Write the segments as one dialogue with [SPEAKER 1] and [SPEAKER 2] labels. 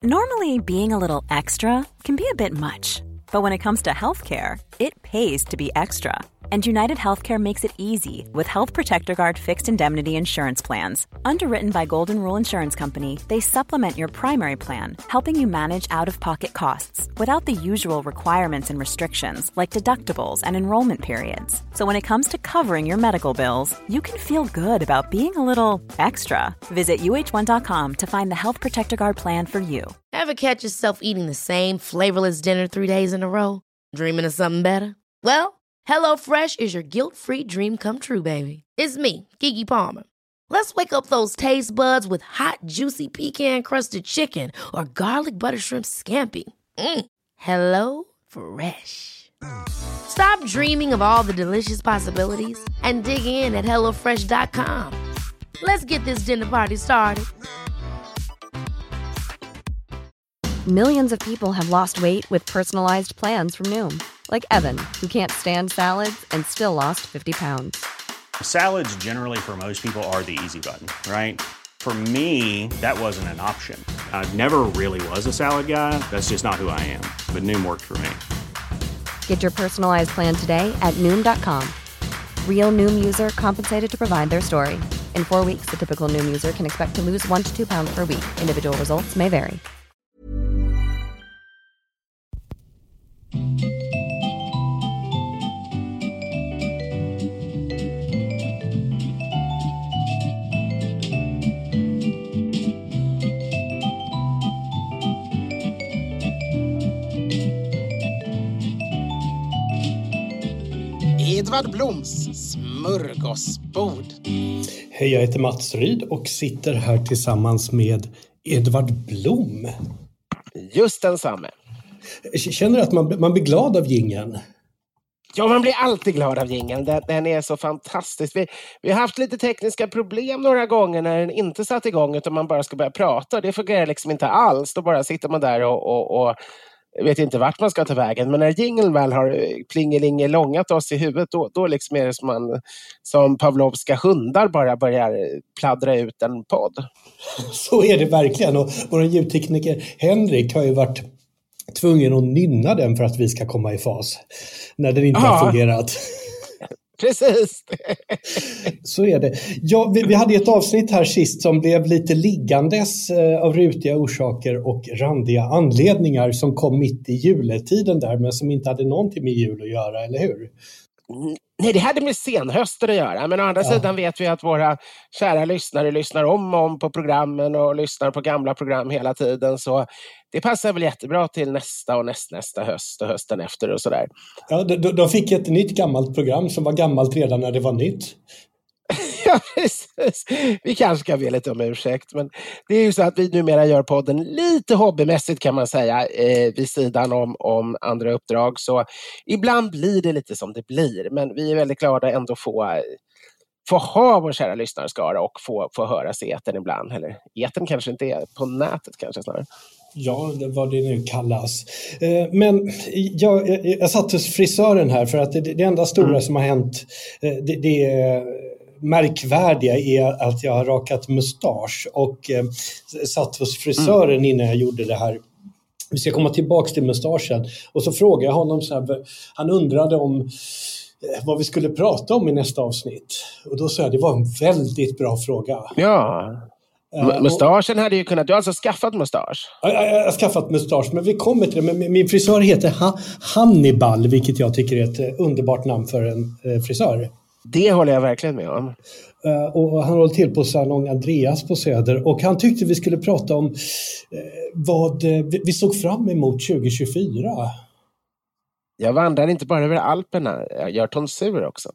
[SPEAKER 1] Normally, being a little extra can be a bit much, but when it comes to healthcare, it pays to be extra. And United Healthcare makes it easy with Health Protector Guard fixed indemnity insurance plans. Underwritten by Golden Rule Insurance Company, they supplement your primary plan, helping you manage out-of-pocket costs without the usual requirements and restrictions like deductibles and enrollment periods. So when it comes to covering your medical bills, you can feel good about being a little extra. Visit uh1.com to find the Health Protector Guard plan for you.
[SPEAKER 2] Ever catch yourself eating the same flavorless dinner 3 days in a row? Dreaming of something better? Well, HelloFresh is your guilt-free dream come true, baby. It's me, Keke Palmer. Let's wake up those taste buds with hot, juicy pecan-crusted chicken or garlic butter shrimp scampi. Hello Fresh. Stop dreaming of all the delicious possibilities and dig in at HelloFresh.com. Let's get this dinner party started.
[SPEAKER 3] Millions of people have lost weight with personalized plans from Noom. Like Evan, who can't stand salads and still lost 50 pounds.
[SPEAKER 4] Salads generally for most people are the easy button, right? For me, that wasn't an option. I never really was a salad guy. That's just not who I am. But Noom worked for me.
[SPEAKER 3] Get your personalized plan today at Noom.com. Real Noom user compensated to provide their story. In 4 weeks, the typical Noom user can expect to lose 1 to 2 pounds per week. Individual results may vary.
[SPEAKER 5] Edvard Bloms smörgåsbord.
[SPEAKER 6] Hej, jag heter Mats Ryd och sitter här tillsammans med Edvard Blom.
[SPEAKER 5] Just densamme.
[SPEAKER 6] Känner du att man blir glad av jingeln?
[SPEAKER 5] Ja, man blir alltid glad av jingeln. Den är så fantastisk. Vi har haft lite tekniska problem några gånger när den inte satt igång utan man bara ska börja prata. Det fungerar liksom inte alls. Då bara sitter man där och vet inte vart man ska ta vägen. Men när jingeln väl har plingelingelångat oss i huvudet, då liksom är det som man som pavlovska hundar bara börjar pladdra ut en podd.
[SPEAKER 6] Så är det verkligen. Och vår ljudtekniker Henrik har ju varit tvungen att nynna den för att vi ska komma i fas. När den inte har fungerat.
[SPEAKER 5] Precis.
[SPEAKER 6] Så är det. Ja, vi hade ett avsnitt här sist som blev lite liggandes av rutiga orsaker och randiga anledningar som kom mitt i juletiden där, men som inte hade någonting med jul att göra, eller hur?
[SPEAKER 5] Nej, det hade med senhösten att göra. Men å andra sidan vet vi att våra kära lyssnare lyssnar om på programmen och lyssnar på gamla program hela tiden. Så det passar väl jättebra till nästa och nästnästa höst och hösten efter och sådär.
[SPEAKER 6] Ja, de fick ett nytt gammalt program som var gammalt redan när det var nytt.
[SPEAKER 5] Ja, precis. Vi kanske ska be lite om ursäkt. Men det är ju så att vi numera gör podden lite hobbymässigt kan man säga. Vid sidan om andra uppdrag. Så ibland blir det lite som det blir. Men vi är väldigt glada ändå få ha vår kära lyssnarskara och få höras i etern ibland. Eller etern kanske inte är, på nätet kanske snarare.
[SPEAKER 6] Ja, vad det nu kallas. Men jag satt hos frisören här för att det enda stora som har hänt, det märkvärdiga är att jag har rakat mustasch och satt hos frisören innan jag gjorde det här. Vi ska komma tillbaka till mustaschen. Och så frågade jag honom så här, han undrade om vad vi skulle prata om i nästa avsnitt. Och då sa jag, det var en väldigt bra fråga.
[SPEAKER 5] Ja. Mustaschen hade ju kunnat... Du har alltså skaffat mustasch?
[SPEAKER 6] Jag har skaffat mustasch, men vi kommer till det. Men min frisör heter Hannibal, vilket jag tycker är ett underbart namn för en frisör.
[SPEAKER 5] Det håller jag verkligen med om.
[SPEAKER 6] Och han håller till på Salong Andreas på Söder. Och han tyckte vi skulle prata om vad vi såg fram emot 2024.
[SPEAKER 5] Jag vandrar inte bara över Alperna, jag gör tonsur också.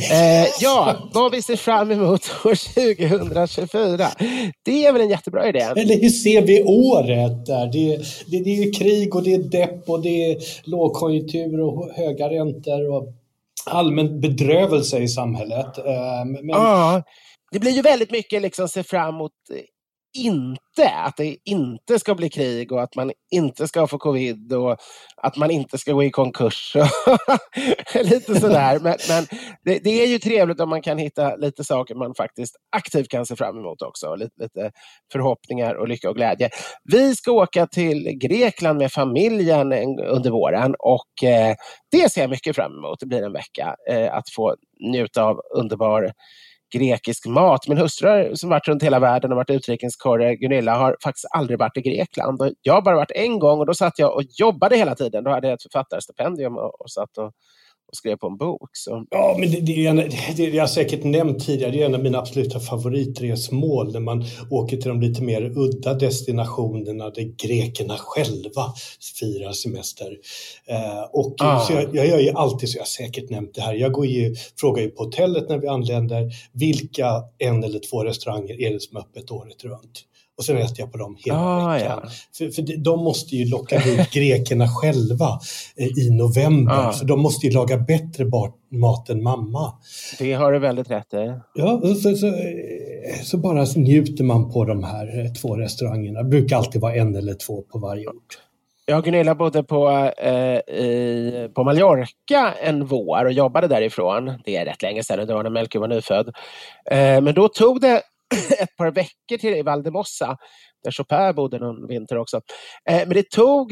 [SPEAKER 5] Vad vi ser fram emot år 2024. Det är väl en jättebra idé.
[SPEAKER 6] Eller hur ser vi året där? Det är ju krig och det är depp och det är lågkonjunktur och höga räntor och allmän bedrövelse i samhället.
[SPEAKER 5] Ja, det blir ju väldigt mycket liksom se fram emot att det inte ska bli krig och att man inte ska få covid och att man inte ska gå i konkurs. Lite sådär. Men det är ju trevligt om man kan hitta lite saker man faktiskt aktivt kan se fram emot också. Lite förhoppningar och lycka och glädje. Vi ska åka till Grekland med familjen under våren och det ser jag mycket fram emot. Det blir en vecka att få njuta av underbar grekisk mat. Min hustru som varit runt hela världen och varit utrikeskorre, Gunilla, har faktiskt aldrig varit i Grekland. Och jag har bara varit en gång och då satt jag och jobbade hela tiden. Då hade jag ett författarstipendium och satt och skrev på en bok. Så.
[SPEAKER 6] Ja, men det jag har säkert nämnt tidigare, det är en av mina absoluta favoritresmål när man åker till de lite mer udda destinationerna där grekerna själva firar semester. Så jag gör ju alltid, så jag har säkert nämnt det här, frågar ju på hotellet när vi anländer vilka 1 eller 2 restauranger är det som är öppet året runt. Och sen äter jag på dem hela veckan. Ja. För de måste ju locka ut grekerna själva i november. Ja. För de måste ju laga bättre mat än mamma.
[SPEAKER 5] Det har du väldigt rätt i.
[SPEAKER 6] Ja, så bara njuter man på de här 2 restaurangerna. Det brukar alltid vara 1 eller 2 på varje ort.
[SPEAKER 5] Jag och Gunilla bodde på Mallorca en vår och jobbade därifrån. Det är rätt länge sedan, det var när Melker var nyfödd. Men då tog det ett par veckor till Valdemossa där Chopin bodde någon vinter också. Men det tog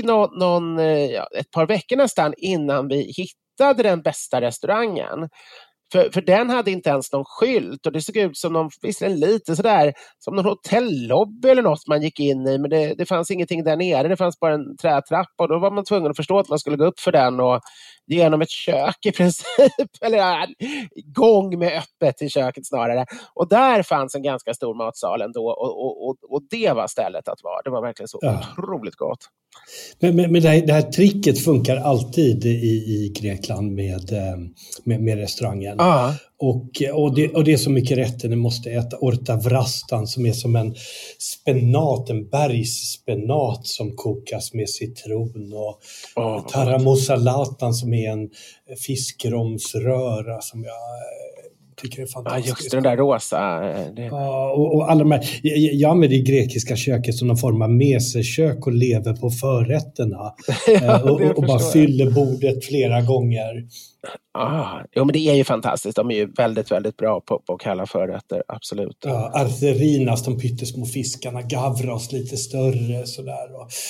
[SPEAKER 5] ett par veckor nästan innan vi hittade den bästa restaurangen. För den hade inte ens någon skylt och det såg ut som visserligen lite sådär som någon hotellobby eller något man gick in i, men det fanns ingenting där nere, det fanns bara en trätrappa och då var man tvungen att förstå att man skulle gå upp för den och genom ett kök i princip, eller gång med öppet till köket snarare. Och där fanns en ganska stor matsal ändå och det var stället att vara. Det var verkligen så otroligt gott.
[SPEAKER 6] Men det här tricket funkar alltid i Grekland med restaurangen. Och det är så mycket rätter. Ni måste äta orta vrastan som är som en spenat, en bergsspenat som kokas med citron och taramosalatan som är en fiskromsröra som jag tycker är fantastiskt.
[SPEAKER 5] Ja, just den där rosa.
[SPEAKER 6] Och alla de här, jag använder det grekiska köket som någon form av mesekök och lever på förrätterna. och bara fyller bordet flera gånger.
[SPEAKER 5] Jo, men det är ju fantastiskt. De är ju väldigt, väldigt bra på att kalla förrätter, absolut.
[SPEAKER 6] Ja, artherinas, de pyttesmå fiskarna, gavros lite större sådär.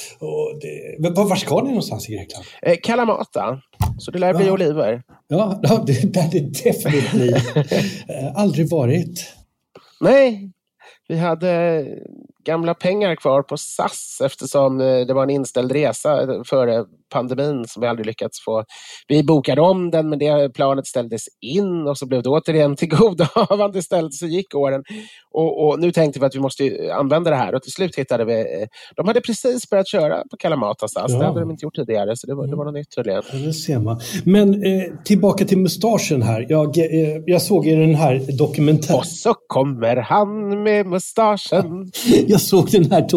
[SPEAKER 6] Var ska ni någonstans i Grekland?
[SPEAKER 5] Kalamata, så det lär bli oliver.
[SPEAKER 6] Ja, det lär det definitivt bli. Aldrig varit.
[SPEAKER 5] Nej, vi hade gamla pengar kvar på SAS eftersom det var en inställd resa före pandemin som vi aldrig lyckats få. Vi bokade om den men det planet ställdes in och så blev det återigen till godahavande istället, så gick åren. Och nu tänkte vi att vi måste använda det här och till slut hittade vi, de hade precis börjat köra på Kalamata SAS, det hade de inte gjort tidigare så det var något nytt tydligen.
[SPEAKER 6] Ja, det ser man. Men tillbaka till mustaschen här. Jag såg i den här dokumentären.
[SPEAKER 5] Och så kommer han med mustaschen.
[SPEAKER 6] Jag såg den här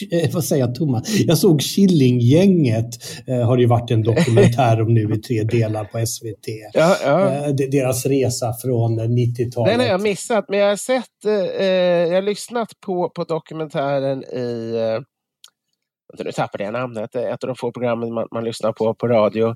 [SPEAKER 6] jag såg Killinggänget har det ju varit en dokumentär om nu i 3 delar på SVT. Deras resa från 90-talet.
[SPEAKER 5] Den har jag missat, men jag har sett, jag har lyssnat på dokumentären i, nu tappade jag namnet, ett av de få programmen man lyssnar på radio.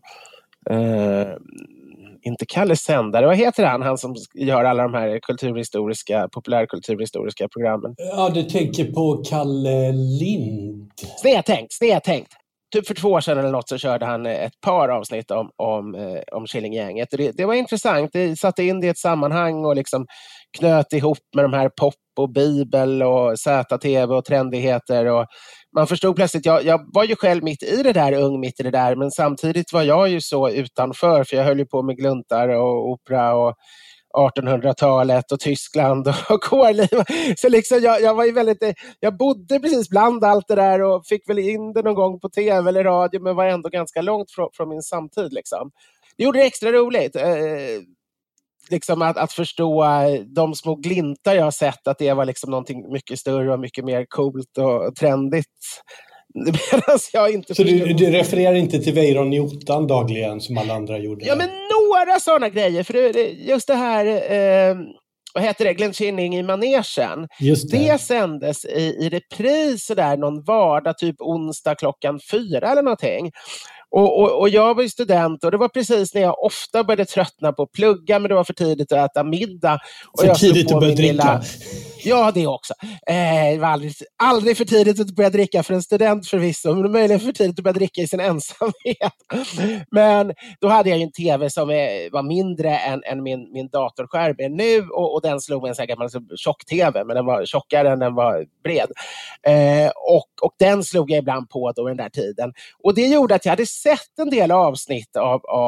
[SPEAKER 5] Inte Kalle Sändare, vad heter han som gör alla de här populärkulturhistoriska programmen?
[SPEAKER 6] Ja, du tänker på Kalle Lind.
[SPEAKER 5] Snedtänkt. Typ för 2 år sedan eller något så körde han ett par avsnitt om Killinggänget. Det var intressant, det satte in det i ett sammanhang och liksom knöt ihop med de här pop och bibel och ZTV och trendigheter och man förstod plötsligt, jag var ju själv mitt i det där, men samtidigt var jag ju så utanför för jag höll ju på med gluntar och opera och 1800-talet och Tyskland och kårliv. Så liksom jag var ju jag bodde precis bland allt det där och fick väl in det någon gång på tv eller radio men var ändå ganska långt från min samtid liksom. Det gjorde det extra roligt. Liksom att förstå de små glintar jag har sett att det var liksom någonting mycket större och mycket mer coolt och trendigt. Jag inte
[SPEAKER 6] så du refererar inte till Weiron i ottan dagligen som alla andra gjorde?
[SPEAKER 5] Ja, men några sådana grejer. För just det här vad heter det, Glenn Kinning i manegen. Det sändes i repris där någon vardag, typ onsdag 4 eller någonting. Och jag var ju student och det var precis när jag ofta började tröttna på att plugga, men det var för tidigt att äta middag. Och
[SPEAKER 6] för tidigt att börja dricka.
[SPEAKER 5] Ja, det också. Det var aldrig för tidigt att börja dricka för en student förvisso, men möjligen för tidigt att börja dricka i sin ensamhet. Men då hade jag ju en tv som var mindre än min datorskärm är nu, och den slog en så här gammal tjock-tv, men den var tjockare än den var bred. Och den slog jag ibland på då den där tiden. Och det gjorde att jag hade sett en del avsnitt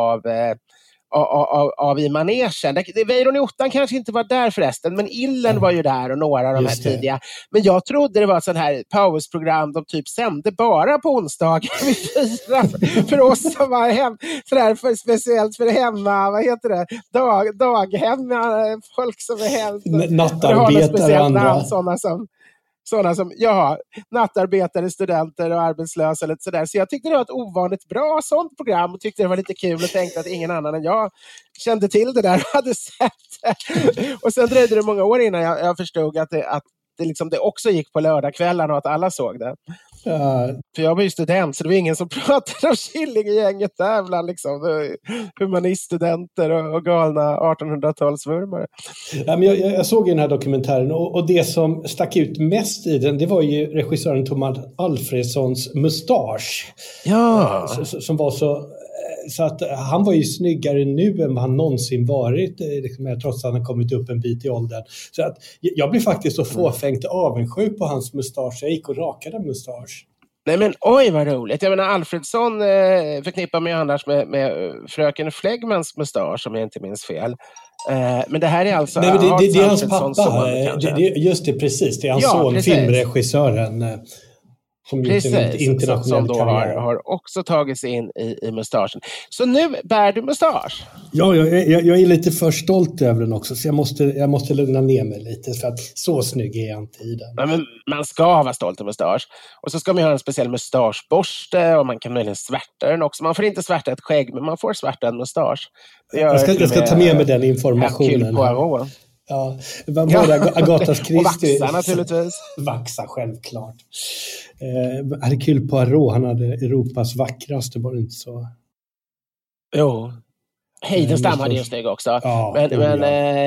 [SPEAKER 5] av i manegen. Weiron i ottan kanske inte var där förresten, men Illen var ju där och några av de här tidiga. Men jag trodde det var ett sån här pausprogram de typ sände bara på onsdagar vid 4 för oss som var sådär för speciellt för hemma, vad heter det? Daghem, folk som är hem.
[SPEAKER 6] Nattarbetare och andra.
[SPEAKER 5] Sådana som, nattarbetare, studenter och arbetslösa eller sådär. Så jag tyckte det var ett ovanligt bra sånt program och tyckte det var lite kul och tänkte att ingen annan än jag kände till det där och hade sett. Och sen dröjde det många år innan jag förstod att det också gick på lördagskvällarna och att alla såg det. För jag var ju student, så det var ingen som pratade om Killinggänget där bland liksom humaniststudenter och galna 1800-talsvurmare.
[SPEAKER 6] Ja, men jag såg i den här dokumentären och det som stack ut mest i den, det var ju regissören Thomas Alfredsons mustasch.
[SPEAKER 5] Ja.
[SPEAKER 6] Som var så att han var ju snyggare nu än vad han någonsin varit, liksom, trots att han kommit upp en bit i åldern. Så att jag blev faktiskt så fåfängt avundsjuk på hans mustasch. Jag gick och rakade mustasch.
[SPEAKER 5] Nej men oj vad roligt. Jag menar Alfredsson förknippar mig annars med fröken Flegmans mustasch, om jag inte minns fel. Men det här är alltså...
[SPEAKER 6] Nej, men det är hans pappa. Just det, precis. Det är hans son, precis. Filmregissören. Som
[SPEAKER 5] som då har också tagit sig in i mustaschen. Så nu bär du mustasch?
[SPEAKER 6] Ja, jag är lite för stolt över den också. Så jag måste lugna ner mig lite. För att så snygg är jag inte i den.
[SPEAKER 5] Ja, men man ska vara stolt över mustasch. Och så ska man ha en speciell mustaschborste. Och man kan möjligen svärta den också. Man får inte svärta ett skägg, men man får svärta en mustasch.
[SPEAKER 6] Jag ska ta med mig den informationen. Ja, Agathas Christie.
[SPEAKER 5] Och vaxa naturligtvis.
[SPEAKER 6] Vaxa, självklart. Hercule Poirot, han hade Europas vackraste, var det inte så?
[SPEAKER 5] Jo. Heidenstam hade just det också. Ja, men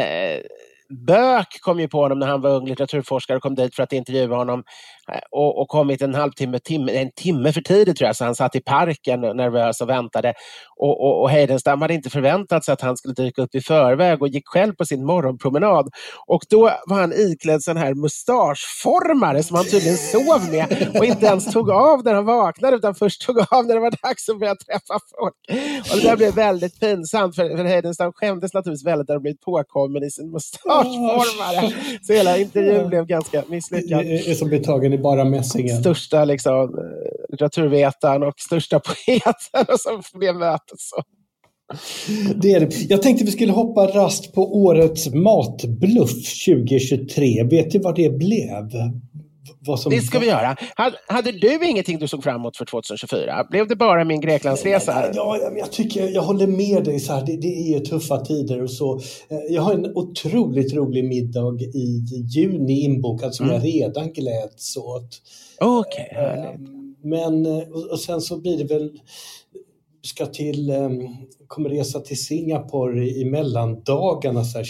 [SPEAKER 5] Böck kom ju på honom när han var ung litteraturforskare och kom dit för att intervjua honom och kommit en timme för tidigt tror jag, så han satt i parken nervös och väntade och Heidenstam hade inte förväntat sig att han skulle dyka upp i förväg och gick själv på sin morgonpromenad och då var han iklädd sån här mustaschformare som han tydligen sov med och inte ens tog av när han vaknade utan först tog av när det var dags att börja träffa folk och det där blev väldigt pinsamt för Heidenstam skämdes naturligtvis väldigt när han blivit påkommen i sin mustaschformare så hela intervjun blev ganska misslyckad.
[SPEAKER 6] Det är som betagen i bara mässingen.
[SPEAKER 5] Största liksom, litteraturvetaren och största poeten och så blev mötet så.
[SPEAKER 6] Det är det. Jag tänkte vi skulle hoppa rast på årets matbluff 2023. Vet du vad det blev?
[SPEAKER 5] Det ska vi göra. Hade du ingenting du såg framåt för 2024? Blev det bara min Greklandsresa?
[SPEAKER 6] Ja, jag håller med dig så här. Det är ju tuffa tider och så. Jag har en otroligt rolig middag i juni inbokad som jag redan gläds åt.
[SPEAKER 5] Okej.
[SPEAKER 6] Men och sen så blir det väl kommer resa till Singapore i mellandagarna så här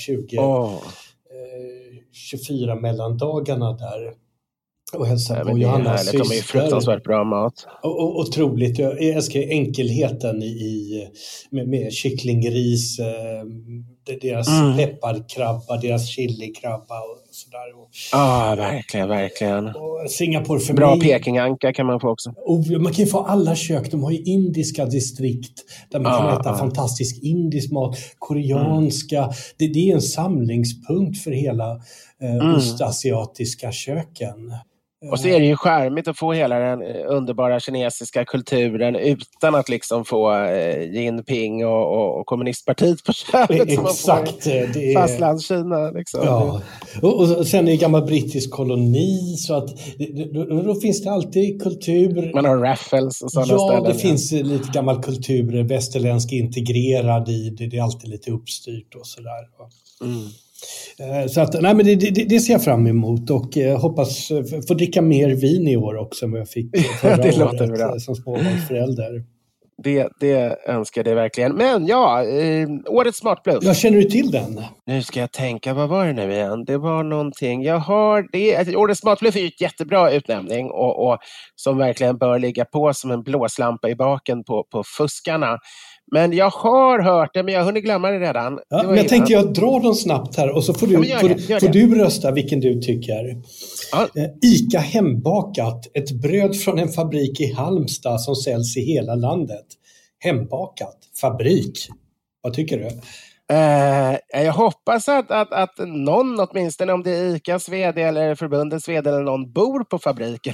[SPEAKER 6] 24 mellandagarna där. Och hälsa på Johannas syster.
[SPEAKER 5] De är fruktansvärt bra mat.
[SPEAKER 6] Otroligt. Jag älskar enkelheten med kycklingris, deras pepparkrabba, deras chilikrabba och sådär.
[SPEAKER 5] Verkligen.
[SPEAKER 6] Och Singapore för
[SPEAKER 5] bra
[SPEAKER 6] mig.
[SPEAKER 5] Pekinganka kan man få också.
[SPEAKER 6] Man kan ju få alla kök. De har ju indiska distrikt där man kan äta fantastisk indisk mat, koreanska. Det är en samlingspunkt för hela ostasiatiska köken.
[SPEAKER 5] Och så är det ju charmigt att få hela den underbara kinesiska kulturen utan att liksom få Jinping och kommunistpartiet på köpet.
[SPEAKER 6] Exakt.
[SPEAKER 5] Det är fastlandskina. Liksom.
[SPEAKER 6] Ja. Och sen är det gammal brittisk koloni så att då finns det alltid kultur.
[SPEAKER 5] Man har Raffles och sådana ställen.
[SPEAKER 6] Ja, det finns lite gammal kultur, västerländsk integrerad i det. Det är alltid lite uppstyrt och sådär. Så att, nej, men det ser jag fram emot och hoppas få dricka mer vin i år också än vad jag fick förra
[SPEAKER 5] Det låter
[SPEAKER 6] året
[SPEAKER 5] bra.
[SPEAKER 6] som småbarnsförälder.
[SPEAKER 5] Det önskar det verkligen. Men ja, årets smartbluff.
[SPEAKER 6] Jag känner du till den?
[SPEAKER 5] Nu ska jag tänka, vad var det nu igen? Det var någonting. Årets smartbluff är ju ett jättebra utnämning och som verkligen bör ligga på som en blåslampa i baken på fuskarna. Men jag har hört det, men jag har hunnit glömma det redan.
[SPEAKER 6] Ja, men jag tänker jag drar dem snabbt här och så får du rösta vilken du tycker.
[SPEAKER 5] Ja.
[SPEAKER 6] ICA Hembakat, ett bröd från en fabrik i Halmstad som säljs i hela landet. Hembakat, fabrik. Vad tycker du?
[SPEAKER 5] Jag hoppas att någon, åtminstone om det är ICAs vd eller förbundets vd eller någon, bor på fabriken.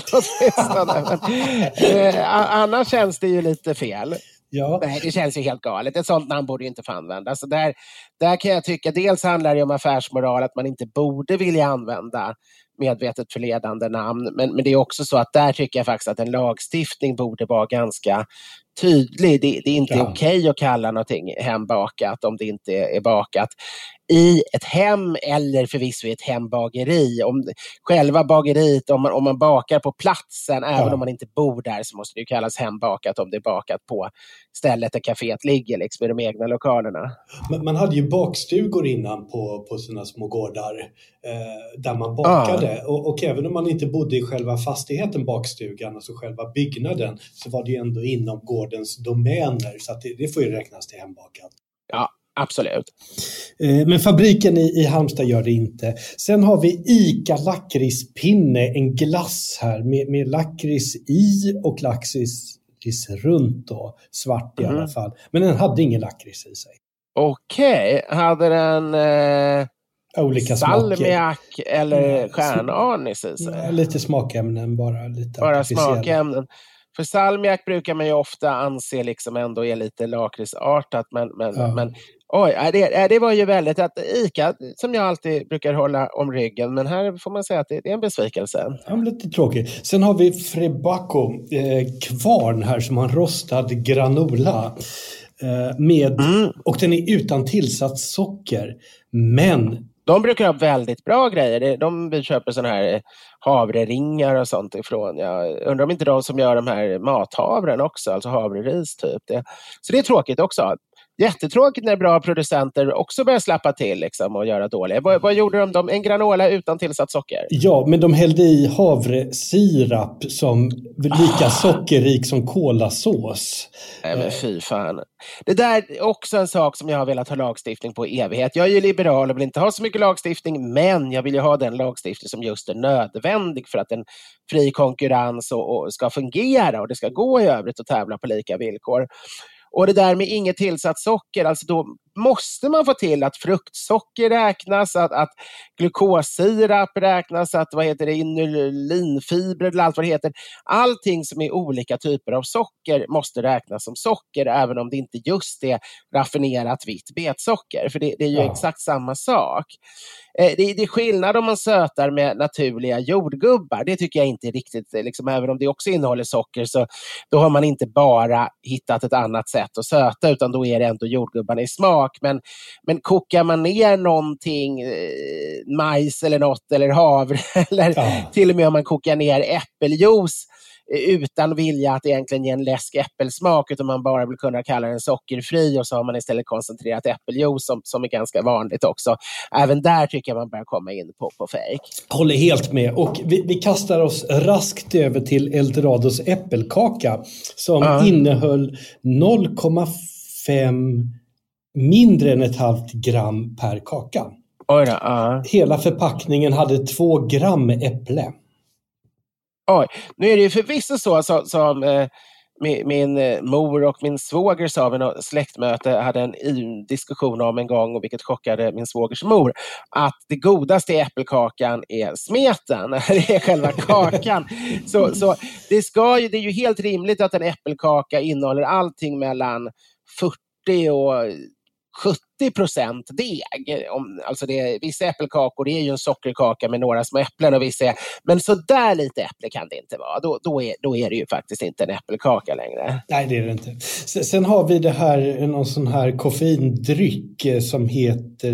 [SPEAKER 5] Annars känns det ju lite fel.
[SPEAKER 6] Ja.
[SPEAKER 5] Nej, det känns ju helt galet. Ett sånt namn borde ju inte få användas. Så där kan jag tycka, dels handlar det om affärsmoral, att man inte borde vilja använda medvetet förledande namn. Men det är också så att där tycker jag faktiskt att en lagstiftning borde vara ganska tydlig. Det är inte okej att kalla någonting hembakat om det inte är bakat i ett hem eller förvisso i ett hembageri. Om själva bageriet, om man bakar på platsen, även om man inte bor där, så måste det ju kallas hembakat om det är bakat på stället där kaféet ligger, liksom i de egna lokalerna.
[SPEAKER 6] Man hade ju bakstugor innan på sina små gårdar där man bakade. Och även om man inte bodde i själva fastigheten, bakstugan, alltså själva byggnaden, så var det ju ändå inom gårdens domäner. Så att det får ju räknas till hembakat.
[SPEAKER 5] Ja, absolut.
[SPEAKER 6] Men fabriken i Halmstad gör det inte. Sen har vi ICA lakritspinne, en glass här med lakrits i och lakrits runt då. Svart i alla fall. Men den hade ingen lakrits i sig.
[SPEAKER 5] Okej. Hade den
[SPEAKER 6] olika
[SPEAKER 5] salmiak eller stjärnanis i sig?
[SPEAKER 6] Ja, lite smakämnen bara.
[SPEAKER 5] Bara smakämnen. För salmiak brukar man ju ofta anse liksom ändå är lite lakritsartat. Men oj, det var ju väldigt att ICA, som jag alltid brukar hålla om ryggen, men här får man säga att det är en besvikelse.
[SPEAKER 6] Ja, lite tråkigt. Sen har vi Frebaco, kvarn här som har rostad granola och den är utan tillsatt socker, men
[SPEAKER 5] de brukar ha väldigt bra grejer. Vi köper såna här havreringar och sånt ifrån. Jag undrar om inte de som gör de här mathavren också, alltså havreris typ. Så det är tråkigt också. Jättetråkigt när bra producenter också börjar slappa till liksom, och göra dåliga. Vad gjorde de? En granola utan tillsatt socker?
[SPEAKER 6] Ja, men de hällde i havresirap som lika sockerrik som kolasås.
[SPEAKER 5] Nej, men fy fan. Det där är också en sak som jag har velat ha lagstiftning på i evighet. Jag är ju liberal och vill inte ha så mycket lagstiftning, men jag vill ju ha den lagstiftning som just är nödvändig för att en fri konkurrens och ska fungera och det ska gå i övrigt att tävla på lika villkor. Och det där med inget tillsatt socker, alltså då måste man få till att fruktsocker räknas, att glukossirap räknas, att inulinfibrer eller allt vad det heter. Allting som är olika typer av socker måste räknas som socker, även om det inte just är raffinerat vitt betsocker. För det är ju exakt samma sak. Det är skillnad om man sötar med naturliga jordgubbar. Det tycker jag inte är riktigt, liksom, även om det också innehåller socker, så då har man inte bara hittat ett annat sätt att söta, utan då är det ändå jordgubbarna i smak. Men kokar man ner någonting, majs eller något, eller havre, eller till och med om man kokar ner äppeljuice utan vilja att egentligen ge en läsk äppelsmak, utan man bara vill kunna kalla den sockerfri, och så har man istället koncentrerat äppeljuice som är ganska vanligt också. Även där tycker jag man börjar komma in på fake.
[SPEAKER 6] Håller helt med. Och vi kastar oss raskt över till Eldorados äppelkaka som innehöll 0,5 mindre än 0,5 gram per kaka.
[SPEAKER 5] Oj då,
[SPEAKER 6] Hela förpackningen hade 2 gram äpple.
[SPEAKER 5] Oj, nu är det ju förvisso så som min mor och min svåger sa vid något släktmöte, hade en diskussion om en gång, och vilket chockade min svågers mor, att det godaste i äppelkakan är smeten, det är själva kakan. Så det är ju helt rimligt att en äppelkaka innehåller allting mellan 40 och 80% deg. Alltså vissa äppelkakor, det är ju en sockerkaka med några små äpplen och vissa, men så där lite äpple kan det inte vara. Då är det ju faktiskt inte en äppelkaka längre.
[SPEAKER 6] Nej, det är det inte. Sen har vi det här, någon sån här koffeindryck som heter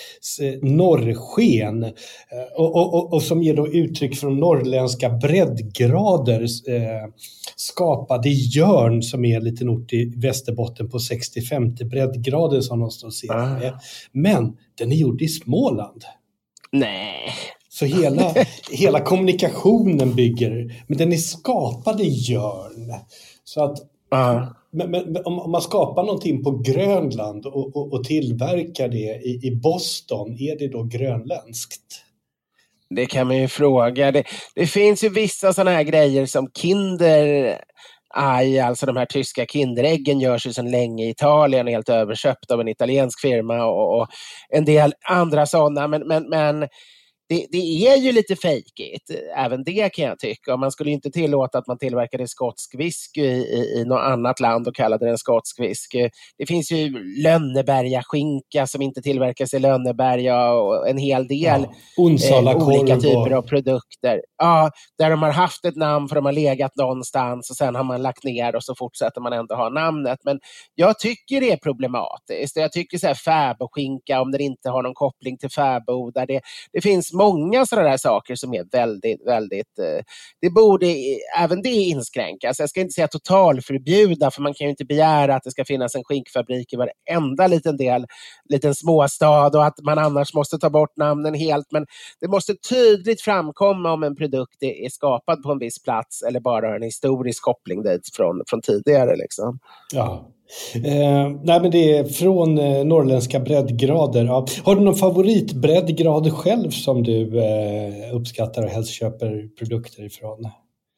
[SPEAKER 6] norrsken och som ger då uttryck från norrländska breddgrader, skapade i Jörn som är en liten ort i Västerbotten på 60-50 breddgrader som de står ser. Men den är gjord i Småland.
[SPEAKER 5] Nej.
[SPEAKER 6] Så hela kommunikationen bygger, men den är skapad i Jörn. Så att men om man skapar någonting på Grönland och tillverkar det i Boston, är det då grönländskt?
[SPEAKER 5] Det kan man ju fråga. Det finns ju vissa sådana här grejer som Kinder, alltså de här tyska Kinderäggen görs ju sedan länge i Italien, helt överköpt av en italiensk firma och en del andra sådana, men det är ju lite fejkigt, även det kan jag tycka. Man skulle inte tillåta att man tillverkade skotsk whisky i något annat land och kallade den skotsk whisky. Det finns ju Lönneberga skinka som inte tillverkas i Lönneberga och en hel del olika typer av produkter. Ja, där de har haft ett namn för de har legat någonstans och sen har man lagt ner och så fortsätter man ändå ha namnet. Men jag tycker det är problematiskt. Jag tycker så här Fäbo-skinka, om den inte har någon koppling till Fäbo, där det finns många sådana där saker som är väldigt, väldigt... Det borde även det inskränkas. Jag ska inte säga totalförbjuda, för man kan ju inte begära att det ska finnas en skinkfabrik i varenda liten småstad och att man annars måste ta bort namnen helt. Men det måste tydligt framkomma om en produkt är skapad på en viss plats eller bara har en historisk koppling dit från tidigare. Liksom.
[SPEAKER 6] Ja. Nej, men det är från norrländska breddgrader. Ja. Har du någon favoritbreddgrad själv som du uppskattar och helst köper produkter ifrån?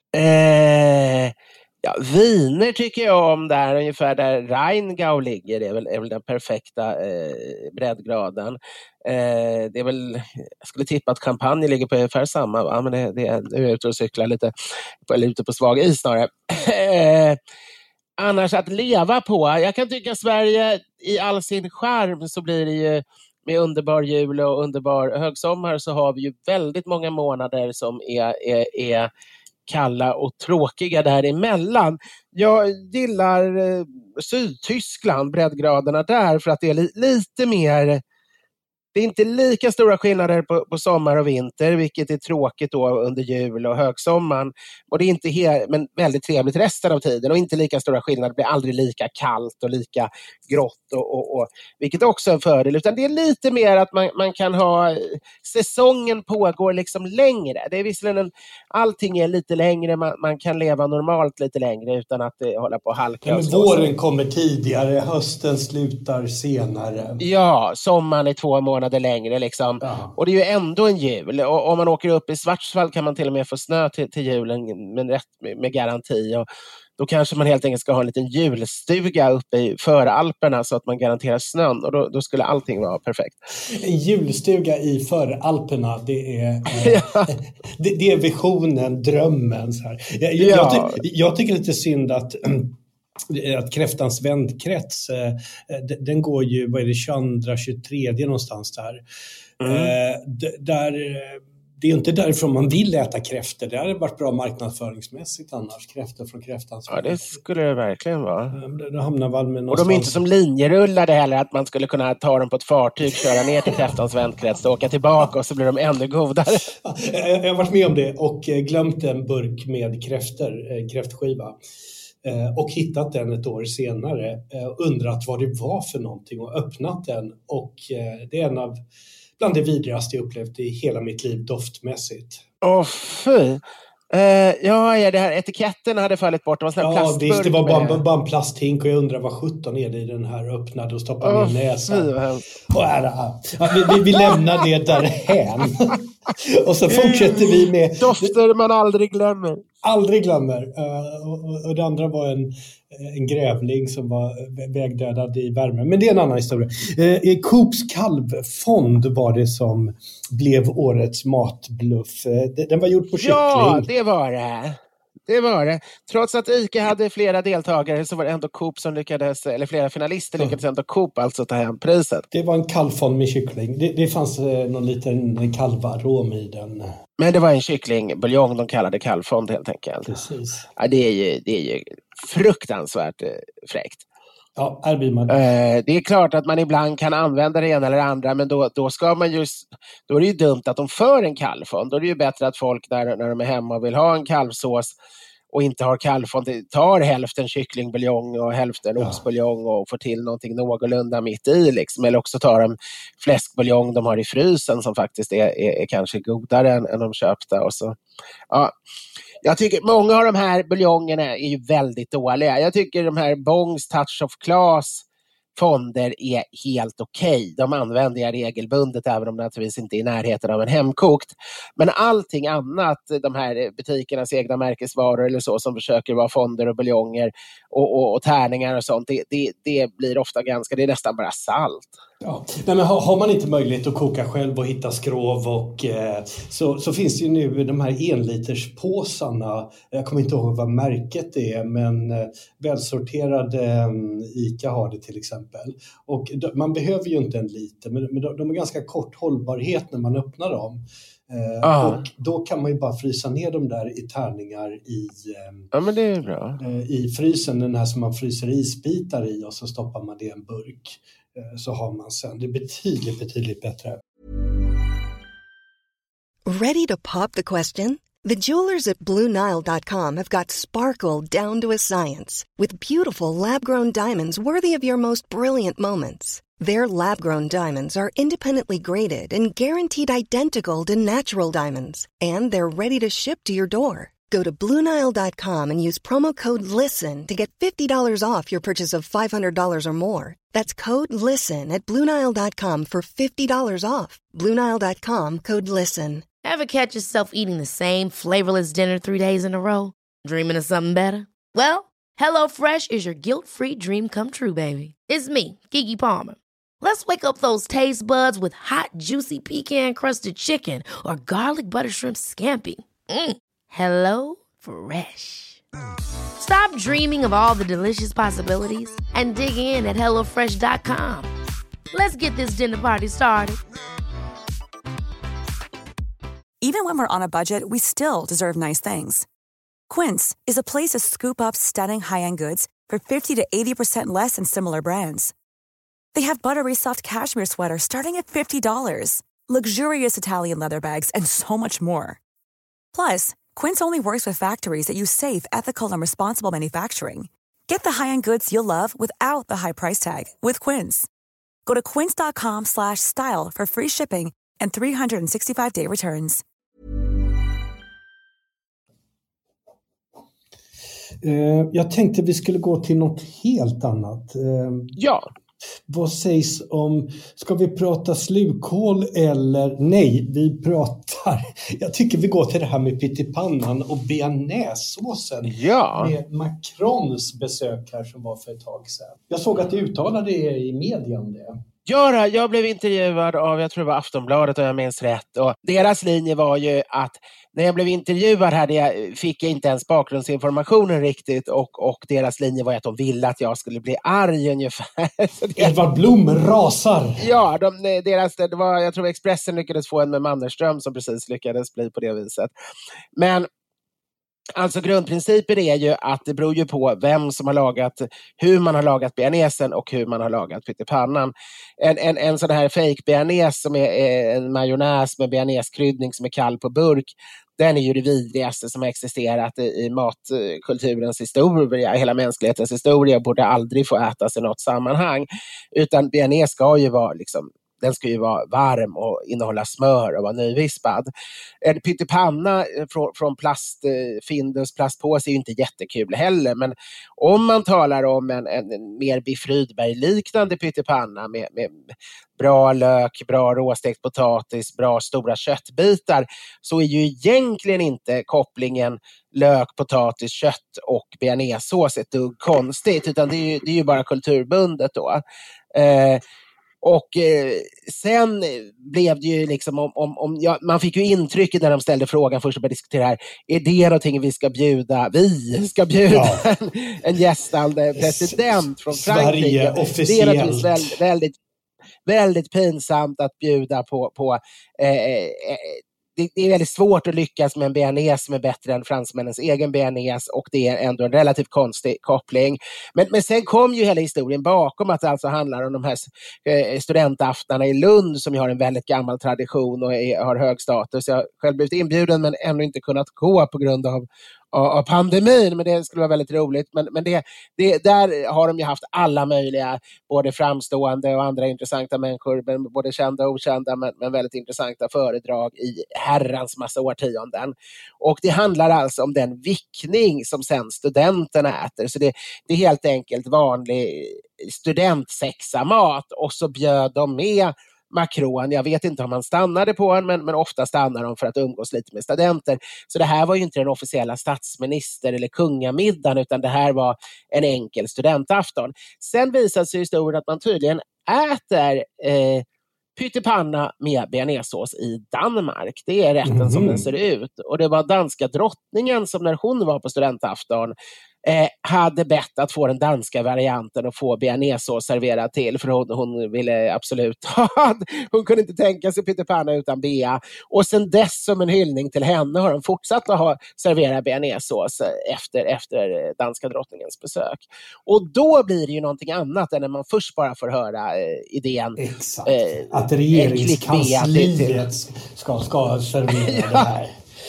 [SPEAKER 5] Ja, viner tycker jag om där ungefär där Rheingau ligger. Det är väl den perfekta breddgraden. Det är väl, jag skulle tippa att champagne ligger på ungefär samma, va? Men nu är jag ute och cyklar lite, eller ute på svag is snarare. Annars att leva på. Jag kan tycka Sverige i all sin charm så blir det ju med underbar jul och underbar högsommar, så har vi ju väldigt många månader som är kalla och tråkiga däremellan. Jag gillar Sydtyskland, breddgraderna där, för att det är lite mer... Det är inte lika stora skillnader på sommar och vinter, vilket är tråkigt då under jul och högsommaren. Och det är inte men väldigt trevligt resten av tiden, och inte lika stora skillnader. Det blir aldrig lika kallt och lika grått, och vilket också är en fördel. Utan det är lite mer att man kan ha... Säsongen pågår liksom längre. Det är visserligen allting är lite längre. Man kan leva normalt lite längre utan att hålla på och halka.
[SPEAKER 6] Ja, men våren kommer tidigare, hösten slutar senare.
[SPEAKER 5] Ja, sommaren är 2 månader längre liksom. Ja. Och det är ju ändå en jul. Och om man åker upp i Schwarzwald kan man till och med få snö till julen med garanti. Och då kanske man helt enkelt ska ha en liten julstuga uppe i Föralperna så att man garanterar snön. Och då skulle allting vara perfekt.
[SPEAKER 6] En julstuga i Föralperna, det är visionen, drömmen. Så här. Jag tycker lite synd att Kräftans vänkrets, den går ju, vad är det, 22-23 någonstans där. Där det är inte därifrån man vill äta kräftor. Det hade varit bra marknadsföringsmässigt annars. Kräftor från Kräftans.
[SPEAKER 5] Ja, det skulle det verkligen vara.
[SPEAKER 6] Då hamnar man med någonstans.
[SPEAKER 5] Och de är inte som linjerullade heller, att man skulle kunna ta dem på ett fartyg, köra ner till Kräftans vänkrets och åka tillbaka och så blir de ännu godare.
[SPEAKER 6] Jag har varit med om det och glömt en burk med kräftskiva. Och hittat den ett år senare, undrat vad det var för någonting och öppnat den, och det är bland det vidrigaste jag upplevt i hela mitt liv doftmässigt.
[SPEAKER 5] Fy! Det här etiketten hade fallit bort. Det var
[SPEAKER 6] visst, det var bara en plasthink, och jag undrar vad 17 är det i den här öppnade och stoppar ner näsan. Vi lämnar det därhän. Och så fortsätter vi med
[SPEAKER 5] dofter man aldrig glömmer.
[SPEAKER 6] Aldrig glömmer. Och det andra var en grävling som var vägdödad i värme. Men det är en annan historia. Coops kalvfond var det som blev årets matbluff. Den var gjord på kyckling.
[SPEAKER 5] Ja, det var det. det var det. Trots att ICA hade flera deltagare så var det ändå Coop som lyckades, eller flera finalister lyckades ändå Coop alltså ta hem priset.
[SPEAKER 6] Det var en kalvfond med kyckling. Det fanns någon liten kalvarom i den.
[SPEAKER 5] Men det var en kycklingbuljong de kallade kalvfond helt enkelt.
[SPEAKER 6] Precis.
[SPEAKER 5] Ja, det är ju fruktansvärt fräckt.
[SPEAKER 6] Ja, här blir man.
[SPEAKER 5] Det är klart att man ibland kan använda det ena eller andra, men då ska man just, då är det ju dumt att de för en kalvfond. Då är det ju bättre att folk när de är hemma och vill ha en kalvsås och inte har kalvfond, tar hälften kycklingbuljong och hälften oxbuljong och får till någonting någorlunda mitt i liksom. Eller också tar de fläskbuljong de har i frysen som faktiskt är kanske godare än de köpta. Och så, ja. Jag tycker många av de här buljongerna är ju väldigt dåliga. Jag tycker de här Bongs Touch of Class fonder är helt okej. De använder jag regelbundet även om det naturligtvis inte är i närheten av en hemkokt. Men allting annat, de här butikernas egna märkesvaror eller så som försöker vara fonder och buljonger och tärningar och sånt, det blir ofta det är nästan bara salt.
[SPEAKER 6] Ja. Nej, men har man inte möjlighet att koka själv och hitta skrov och så finns det ju nu de här 1 liters påsarna. Jag kommer inte ihåg vad märket är, men välsorterade ICA har det till exempel. Och man behöver ju inte 1 liter, men de har ganska kort hållbarhet när man öppnar dem. Och då kan man ju bara frysa ner dem där i tärningar
[SPEAKER 5] ja, men det är bra.
[SPEAKER 6] I frysen, den här som man fryser isbitar i, och så stoppar man det i en burk. Så har man sen. Det är betydligt bättre.
[SPEAKER 7] Ready to pop the question? The jewelers at BlueNile.com have got sparkle down to a science with beautiful lab-grown diamonds worthy of your most brilliant moments. Their lab-grown diamonds are independently graded and guaranteed identical to natural diamonds, and they're ready to ship to your door. Go to BlueNile.com and use promo code LISTEN to get $50 off your purchase of $500 or more. That's code LISTEN at BlueNile.com for $50 off. BlueNile.com, code LISTEN.
[SPEAKER 2] Ever catch yourself eating the same flavorless dinner 3 days in a row? Dreaming of something better? Well, HelloFresh is your guilt-free dream come true, baby. It's me, Keke Palmer. Let's wake up those taste buds with hot, juicy pecan-crusted chicken or garlic butter shrimp scampi. Hello Fresh. Stop dreaming of all the delicious possibilities and dig in at HelloFresh.com. Let's get this dinner party started.
[SPEAKER 8] Even when we're on a budget, we still deserve nice things. Quince is a place to scoop up stunning high-end goods for 50 to 80% less than similar brands. They have buttery soft cashmere sweaters starting at $50, luxurious Italian leather bags, and so much more. Plus, Quince only works with factories that use safe, ethical, and responsible manufacturing. Get the high-end goods you'll love without the high price tag with Quince. Go to quince.com/style for free shipping and 365-day returns.
[SPEAKER 6] Jag tänkte vi skulle gå till något helt annat.
[SPEAKER 5] Ja.
[SPEAKER 6] Vad sägs om, ska vi prata slukhål eller nej, vi pratar, jag tycker vi går till det här med pyttipannan och bearnaisesåsen med Macrons besök här som var för ett tag sedan. Jag såg att du uttalade det i median det.
[SPEAKER 5] Ja, jag blev intervjuad av, jag tror det var Aftonbladet om jag minns rätt, och deras linje var ju att när jag blev intervjuad här fick jag inte ens bakgrundsinformationen riktigt och deras linje var att de ville att jag skulle bli arg ungefär.
[SPEAKER 6] Edvard Blom rasar!
[SPEAKER 5] Ja, det var, jag tror Expressen lyckades få en med Mannerström som precis lyckades bli på det viset. Men alltså grundprincipen är ju att det beror ju på vem som har lagat, hur man har lagat bearnaisen och hur man har lagat pyttipannan. En sån här fake bearnaise som är en majonnäs med bearnaiskryddning som är kall på burk, den är ju det vidrigaste som har existerat i matkulturens historia, hela mänsklighetens historia, borde aldrig få ätas i något sammanhang. Utan bearnaise ska ju vara liksom, den ska ju vara varm och innehålla smör och vara nyvispad. En pyttipanna från Findus plastpåse är ju inte jättekul heller. Men om man talar om en mer Biff Rydberg-liknande pyttipanna med bra lök, bra råstekt potatis, bra stora köttbitar, så är ju egentligen inte kopplingen lök, potatis, kött och bearnaisesås ett dugg konstigt. Utan det är ju bara kulturbundet då. Och sen blev det ju liksom man fick ju intrycket när de ställde frågan först och började diskutera här, är det någonting vi ska bjuda en gästande president från Frankrike?
[SPEAKER 6] Sverige officiellt.
[SPEAKER 5] Det är naturligtvis väldigt, väldigt pinsamt att bjuda på det är väldigt svårt att lyckas med en bearnaise som är bättre än fransmännens egen bearnaise, och det är ändå en relativt konstig koppling. Men sen kom ju hela historien bakom att det alltså handlar om de här studentaftnarna i Lund som har en väldigt gammal tradition och har hög status. Jag har själv blivit inbjuden men ännu inte kunnat gå på grund av pandemin, men det skulle vara väldigt roligt. Men där har de ju haft alla möjliga, både framstående och andra intressanta människor, både kända och okända, men väldigt intressanta föredrag i herrans massa årtionden. Och det handlar alltså om den vickning som sen studenterna äter. Så det är helt enkelt vanlig studentsexa-mat, och så bjöd de med Macron. Jag vet inte om han stannade på honom, men ofta stannar de för att umgås lite med studenter. Så det här var ju inte den officiella statsminister- eller kungamiddagen, utan det här var en enkel studentafton. Sen visade sig historien att man tydligen äter pyttipanna med bearnaisesås i Danmark. Det är rätten som den ser ut. Och det var danska drottningen som, när hon var på studentafton, hade bett att få den danska varianten och få bearnaisesås serverad till, för hon ville absolut ha. Hon kunde inte tänka sig pyttipanna utan bea. Och sen dess, som en hyllning till henne, har de fortsatt att servera bearnaisesås efter danska drottningens besök. Och då blir det ju någonting annat än när man först bara får höra idén.
[SPEAKER 6] Exakt. Att regeringskansliet ska servera det här.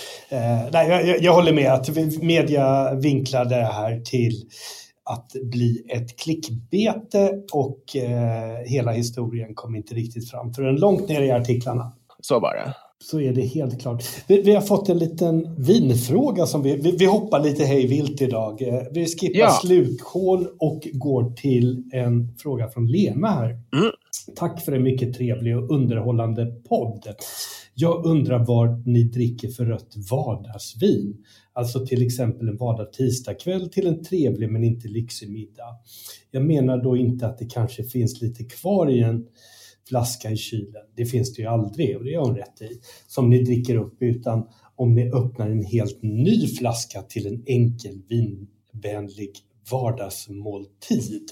[SPEAKER 6] Nej, jag håller med att media vinklade det här till att bli ett klickbete, och hela historien kom inte riktigt fram förrän långt ner i artiklarna.
[SPEAKER 5] Så var det.
[SPEAKER 6] Så är det helt klart. Vi har fått en liten vinfråga som vi hoppar lite hej vilt idag. Vi skippar slukhål och går till en fråga från Lena här. Tack för en mycket trevlig och underhållande podd. Jag undrar vad ni dricker för rött vardagsvin. Alltså till exempel en vardag-tisdagkväll till en trevlig men inte lyxig middag. Jag menar då inte att det kanske finns lite kvar i en flaska i kylen. Det finns det ju aldrig, och det är hon rätt i, som ni dricker upp, utan om ni öppnar en helt ny flaska till en enkel vinvänlig vardagsmåltid.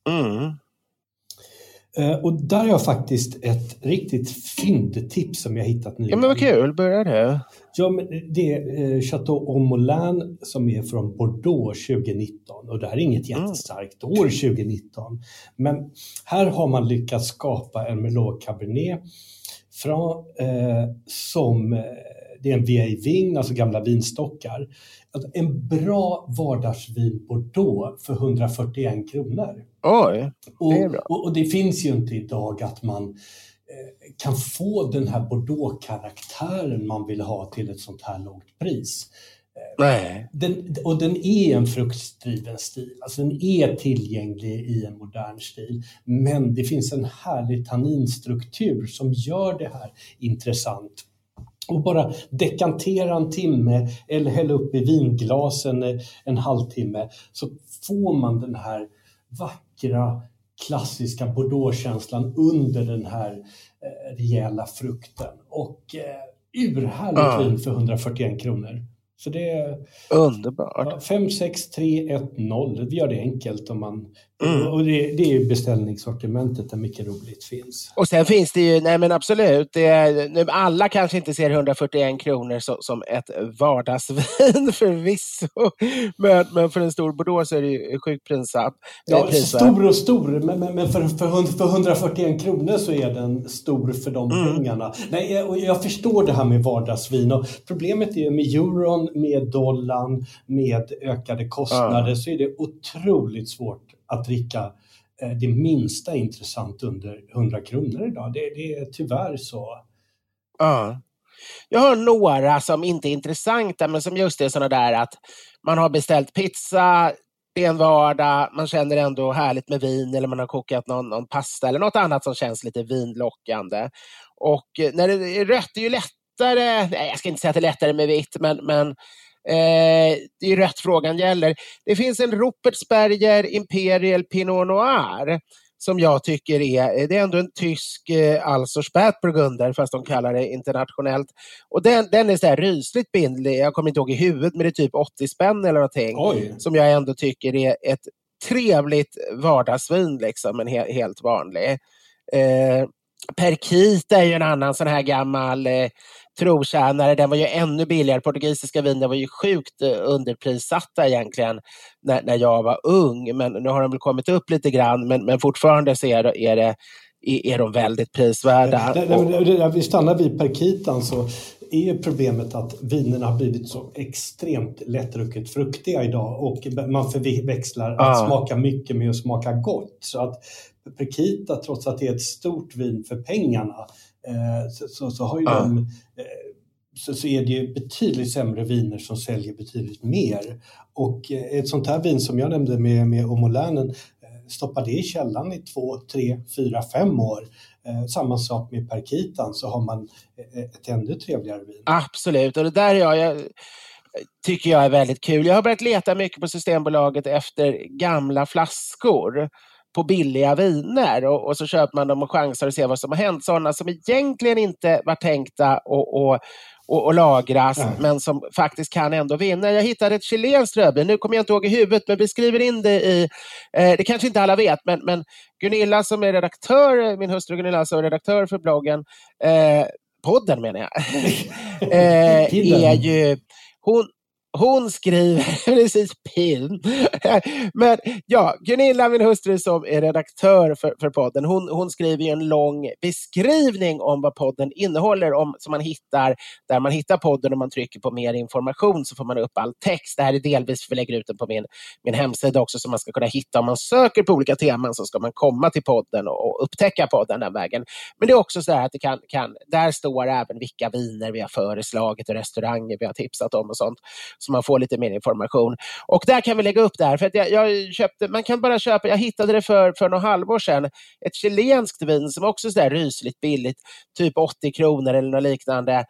[SPEAKER 6] Och där har jag faktiskt ett riktigt fyndtips som jag hittat nu.
[SPEAKER 5] Ja, men vad kul, börjar det?
[SPEAKER 6] Ja, men det är Chateau Haut-Molin som är från Bordeaux 2019. Och det här är inget jättestarkt år 2019. Men här har man lyckats skapa en Merlot Cabernet från, som det är en vieille vin, alltså gamla vinstockar. En bra vardagsvin Bordeaux för 141 kronor.
[SPEAKER 5] Oj, det är bra.
[SPEAKER 6] Och det finns ju inte idag att man kan få den här Bordeaux-karaktären man vill ha till ett sånt här lågt pris.
[SPEAKER 5] Nej.
[SPEAKER 6] Den är en fruktdriven stil. Alltså den är tillgänglig i en modern stil. Men det finns en härlig tanninstruktur som gör det här intressant. Och bara dekantera en timme eller hälla upp i vinglasen en halvtimme, så får man den här vackra klassiska Bordeaux-känslan under den här rejäla frukten. Och urhärligt vin för 141 kronor. Så det är
[SPEAKER 5] underbart.
[SPEAKER 6] 5, 6, 3, 1, 0. Vi gör det enkelt om man... Och det är ju beställningssortimentet där mycket roligt finns.
[SPEAKER 5] Och sen finns det ju, nej men absolut, nu alla kanske inte ser 141 kronor som ett vardagsvin förvisso. Men för en stor Bordeaux så är det ju sjukt prissatt.
[SPEAKER 6] Ja, stor, men för 141 kronor så är den stor för de pengarna. Nej, jag förstår det här med vardagsvin, och problemet är med euron, med dollarn, med ökade kostnader, så är det otroligt svårt att dricka det minsta intressant under 100 kronor idag. Det är tyvärr så.
[SPEAKER 5] Ja. Jag har några som inte är intressanta, men som just är sådana där att man har beställt pizza, det är en vardag, man känner ändå härligt med vin, eller man har kokat någon pasta eller något annat som känns lite vinlockande. Och när det är rött är ju lättare, nej jag ska inte säga att det är lättare med vitt, men det är rätt frågan gäller. Det finns en Rupertsberger Imperial Pinot Noir som jag tycker det är ändå en tysk Alser Spätburgunder, fast de kallar det internationellt. Och den är så här rysligt bindlig. Jag kommer inte ihåg i huvudet, men det är typ 80 spänn eller någonting.
[SPEAKER 6] Oj. Som
[SPEAKER 5] jag ändå tycker är ett trevligt vardagsvin, liksom, en helt vanlig. Perkita är ju en annan sån här gammal trotjänare. Den var ju ännu billigare. Portugisiska viner var ju sjukt underprissatta egentligen när jag var ung. Men nu har de väl kommit upp lite grann. Men fortfarande så är de väldigt prisvärda.
[SPEAKER 6] Vi stannar vid Perkitan, så är problemet att vinerna har blivit så extremt lättdrucket fruktiga idag. Och man förväxlar att smaka mycket med att smaka gott. Så att Perkita, trots att det är ett stort vin för pengarna, så har ju så är det ju betydligt sämre viner som säljer betydligt mer. Och ett sånt här vin som jag nämnde med Omolänen, stoppar det i källan i 2, 3, 4, 5 år. Samma sak med Perkitan, så har man ett ännu trevligare vin.
[SPEAKER 5] Absolut, och det där jag tycker jag är väldigt kul. Jag har börjat leta mycket på Systembolaget efter gamla flaskor på billiga viner, och så köper man dem och chansar och ser vad som har hänt. Sådana som egentligen inte var tänkta och lagras, men som faktiskt kan ändå vinna. Jag hittade ett chilenskt rödvin, nu kommer jag inte ihåg i huvudet, men beskriver in det i, det kanske inte alla vet, men Gunilla som är redaktör, min hustru Gunilla som är redaktör för bloggen, podden menar jag, är ju, hon skriver precis pin. Men ja, Gunilla, min hustru som är redaktör för podden, hon skriver ju en lång beskrivning om vad podden innehåller, som man hittar där man hittar podden. Om man trycker på mer information så får man upp all text. Det här är delvis för att lägga ut den på min hemsida också, så man ska kunna hitta, om man söker på olika teman så ska man komma till podden och upptäcka podden den vägen. Men det är också så här att det kan där står även vilka viner vi har föreslagit och restauranger vi har tipsat om och sånt, så man får lite mer information. Och där kan vi lägga upp det här, för att jag köpte, man kan bara köpa, jag hittade det för några halvår sedan, ett chilenskt vin som också är så där rysligt billigt, typ 80 kronor eller något liknande,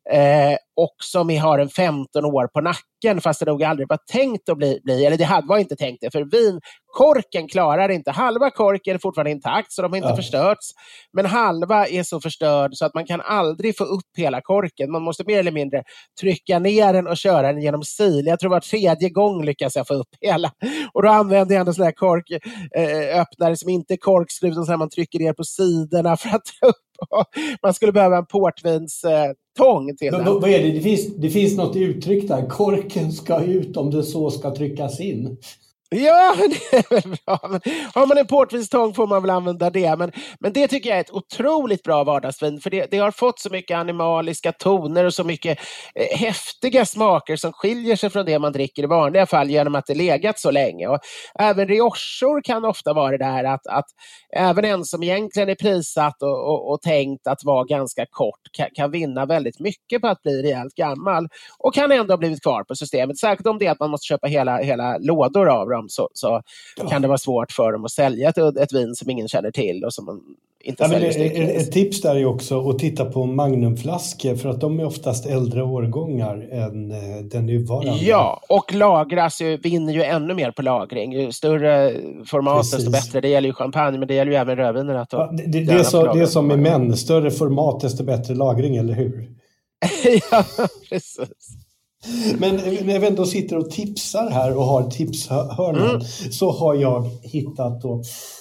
[SPEAKER 5] och som vi har en 15 år på nacken, fast det nog aldrig var tänkt att bli, eller det var inte tänkt det, för vinkorken klarar inte, halva korken är fortfarande intakt så de har inte förstörts, men halva är så förstörd så att man kan aldrig få upp hela korken, man måste mer eller mindre trycka ner den och köra den genom sil. Jag tror var 3:e gång lyckas jag få upp hela, och då använder jag en sån här korköppnare som inte är korkslut, utan så man trycker ner på sidorna för att ta upp. Man skulle behöva en portvinstång till den.
[SPEAKER 6] Vad är det? Det finns något uttryck där. Korken ska ut om det så ska tryckas in.
[SPEAKER 5] Ja, det är väl bra. Men har man en portvinstång får man väl använda det. Men det tycker jag är ett otroligt bra vardagsvin. För det har fått så mycket animaliska toner och så mycket häftiga smaker som skiljer sig från det man dricker i vanliga fall genom att det legat så länge. Och även riosor kan ofta vara det där att även en som egentligen är prissatt och tänkt att vara ganska kort kan vinna väldigt mycket på att bli rejält gammal. Och kan ändå ha blivit kvar på systemet. Särskilt om det är att man måste köpa hela lådor av dem. Så kan det vara svårt för dem att sälja ett vin som ingen känner till och som man inte säljer styckvis.
[SPEAKER 6] Ett tips där är också att titta på magnumflaskor, för att de är oftast äldre årgångar än den nuvarande. Ja,
[SPEAKER 5] och lagras vinner ju ännu mer på lagring. Ju större format desto bättre. Det gäller ju champagne, men det gäller ju även rödviner.
[SPEAKER 6] Det är som med män, större format desto bättre lagring, eller hur?
[SPEAKER 5] Ja, precis.
[SPEAKER 6] Men när vi ändå sitter och tipsar här och har tipshörnan, så har jag hittat då,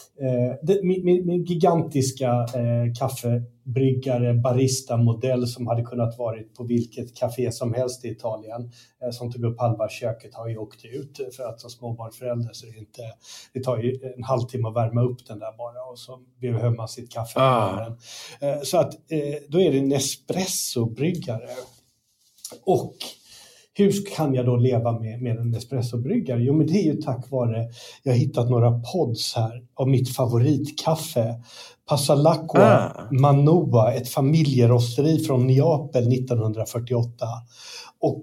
[SPEAKER 6] min gigantiska kaffebryggare barista-modell som hade kunnat varit på vilket café som helst i Italien, som tog upp halva köket, har ju åkt ut för att som småbarnsförälder så det tar ju en halvtimme att värma upp den där bara, och så behöver man sitt kaffe. Så att då är det en espresso-bryggare. Och hur kan jag då leva med en espressobryggare? Jo, men det är ju tack vare, jag har hittat några pods här av mitt favoritkaffe. Passalacqua Manoa, ett familjerosteri från Neapel 1948. Och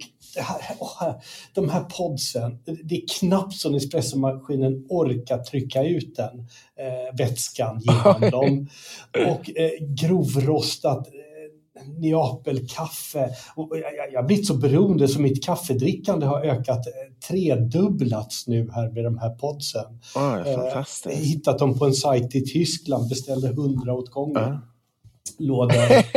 [SPEAKER 6] de här podsen, det är knappt så espressomaskinen orkar trycka ut den vätskan genom dem. Och grovrostat Neapelkaffe. Och jag har blivit så beroende så mitt kaffedrickande har ökat tredubblats nu här med de här podsen.
[SPEAKER 5] Fantastiskt.
[SPEAKER 6] Hittat dem på en sajt i Tyskland, beställde 100 åt gången. Lådor.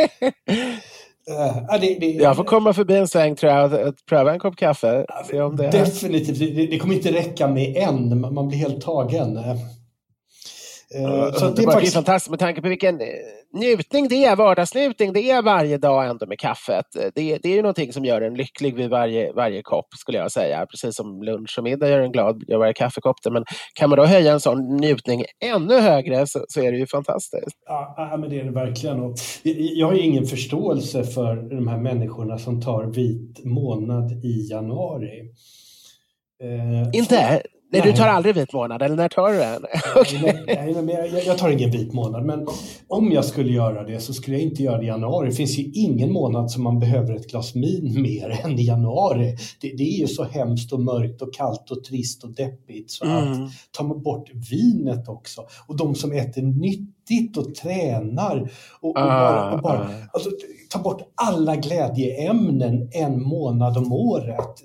[SPEAKER 5] Jag får komma förbi en sväng, tror jag, att pröva en kopp kaffe. Se om det
[SPEAKER 6] definitivt. Det kommer inte räcka med en. Man blir helt tagen.
[SPEAKER 5] Så det är fantastiskt med tanke på vilken njutning det är, vardagsnjutning det är varje dag ändå med kaffet. Det är ju någonting som gör en lycklig vid varje kopp, skulle jag säga. Precis som lunch och middag gör en glad gör varje kaffekopp. Men kan man då höja en sån njutning ännu högre så är det ju fantastiskt.
[SPEAKER 6] Ja, men det är det verkligen. Och jag har ingen förståelse för de här människorna som tar vit månad i januari.
[SPEAKER 5] Inte? Nej, du tar aldrig vit månad, eller när tar du den?
[SPEAKER 6] Nej, jag tar ingen vit månad. Men om jag skulle göra det så skulle jag inte göra det i januari. Det finns ju ingen månad som man behöver ett glas vin mer än i januari. Det är ju så hemskt och mörkt och kallt och trist och deppigt. Så att tar man bort vinet också. Och de som äter nyttigt och tränar och bara alltså, ta bort alla glädjeämnen en månad om året.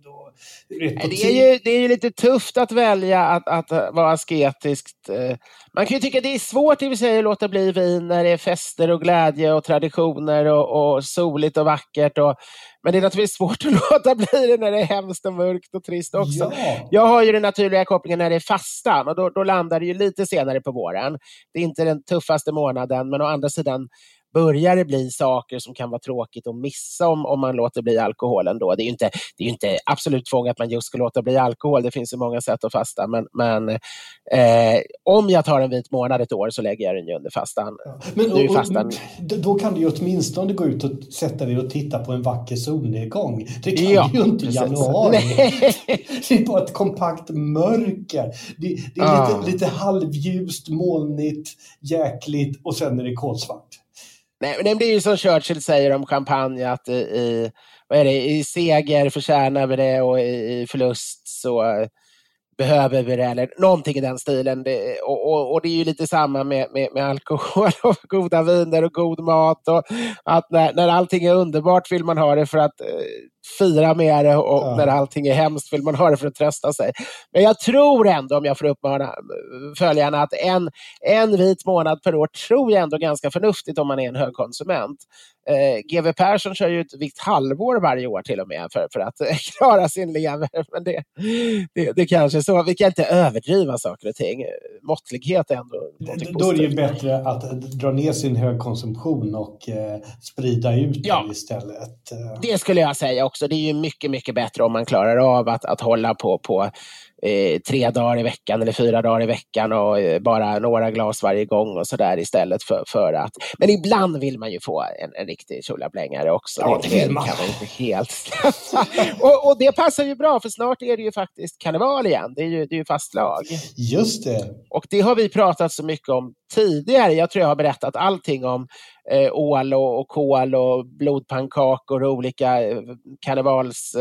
[SPEAKER 5] Det är ju lite tufft att välja att vara asketiskt. Man kan ju tycka det är svårt i och för sig att låta bli vin när det är fester och glädje och traditioner och soligt och vackert. Men det är naturligtvis svårt att låta bli det när det är hemskt och mörkt och trist också. Ja. Jag har ju den naturliga kopplingen när det är fastan och då landar det ju lite senare på våren. Det är inte den tuffaste månaden, men å andra sidan börjar det bli saker som kan vara tråkigt att missa om man låter bli alkoholen då. Det är ju inte absolut tvång att man just ska låta bli alkohol. Det finns ju många sätt att fasta. Men om jag tar en vit månad ett år så lägger jag den ju under fastan.
[SPEAKER 6] Ja. Men då kan du ju åtminstone gå ut och sätta dig och titta på en vacker solnedgång. Det kan du ju inte i januari. Det är bara ett kompakt mörker. Det är lite halvljust, molnigt, jäkligt och sen är det kolsvart.
[SPEAKER 5] Nej, men det är ju som Churchill säger om champagne, att i seger förtjänar vi det och i förlust så behöver vi det, eller någonting i den stilen. Och det är ju lite samma med alkohol och goda viner och god mat. Och att när allting är underbart vill man ha det för att fira med det och när allting är hemskt vill man ha det för att trösta sig. Men jag tror ändå, om jag får uppmana följarna, att en vit månad per år tror jag ändå ganska förnuftigt om man är en högkonsument. GW Persson kör ju ett vikt halvår varje år till och med för att klara sin lever. Men det kanske är så. Vi kan inte överdriva saker och ting. Måttlighet är ändå
[SPEAKER 6] då är det ju bättre att dra ner sin högkonsumtion och sprida ut det istället.
[SPEAKER 5] Det skulle jag säga också. Det är ju mycket, mycket bättre om man klarar av att hålla på 3 dagar i veckan eller 4 dagar i veckan och bara några glas varje gång och sådär istället för att... Men ibland vill man ju få en riktig tjolablängare också.
[SPEAKER 6] Ja, det vill man.
[SPEAKER 5] Kan man inte helt och det passar ju bra, för snart är det ju faktiskt karneval igen. Det är ju fastlag.
[SPEAKER 6] Just det.
[SPEAKER 5] Och det har vi pratat så mycket om tidigare. Jag tror jag har berättat allting om ål och kål och blodpannkakor och olika karnevals...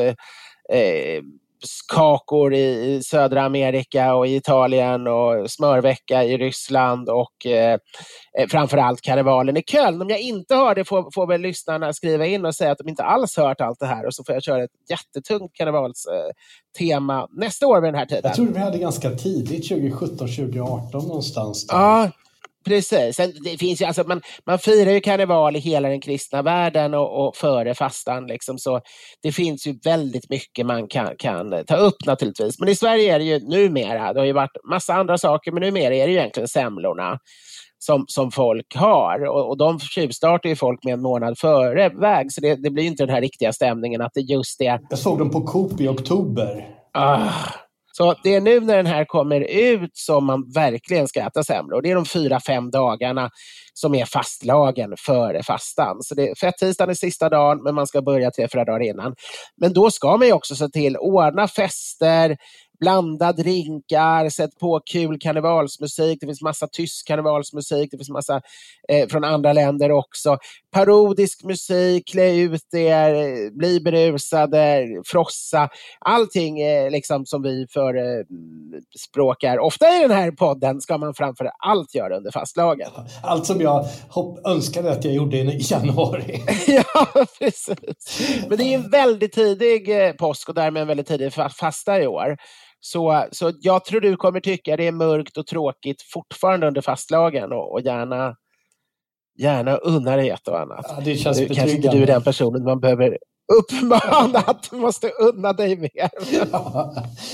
[SPEAKER 5] kakor i södra Amerika och i Italien och smörvecka i Ryssland och framförallt karnevalen i Köln. Om jag inte har det får väl lyssnarna skriva in och säga att de inte alls hört allt det här, och så får jag köra ett jättetungt karnevalstema nästa år vid den här tiden.
[SPEAKER 6] Jag tror vi hade ganska tidigt, 2017-2018 någonstans där.
[SPEAKER 5] Ja, precis. Sen, det finns ju, alltså, man firar ju karneval i hela den kristna världen och före fastan liksom, så det finns ju väldigt mycket man kan ta upp naturligtvis. Men i Sverige är det ju numera, det har ju varit massa andra saker, men numera är det ju egentligen semlorna som folk har, och de tjuvstartar ju folk med en månad före väg, så det blir ju inte den här riktiga stämningen att det just är...
[SPEAKER 6] Jag såg dem på Coop i oktober.
[SPEAKER 5] Så det är nu när den här kommer ut som man verkligen ska äta semlor. Det är de 4-5 dagarna som är fastlagen före fastan. Så fettisdagen är sista dagen, men man ska börja 3-4 dagar innan. Men då ska man ju också se till ordna fester, blanda drinkar, sätt på kul karnevalsmusik. Det finns massa tysk karnevalsmusik. Det finns massa från andra länder också. Parodisk musik, klä ut er, bli berusade, frossa. Allting liksom som vi förespråkar. Ofta i den här podden ska man framför allt göra under fastlagen.
[SPEAKER 6] Allt som jag önskade att jag gjorde i januari.
[SPEAKER 5] Ja, precis. Men det är en väldigt tidig påsk och därmed en väldigt tidig fasta i år. Så jag tror du kommer tycka det är mörkt och tråkigt fortfarande under fastlagen och gärna unna dig ett och annat.
[SPEAKER 6] Ja, det känns
[SPEAKER 5] kanske inte du är den personen man behöver uppmana att du måste unna dig mer.
[SPEAKER 6] Ja.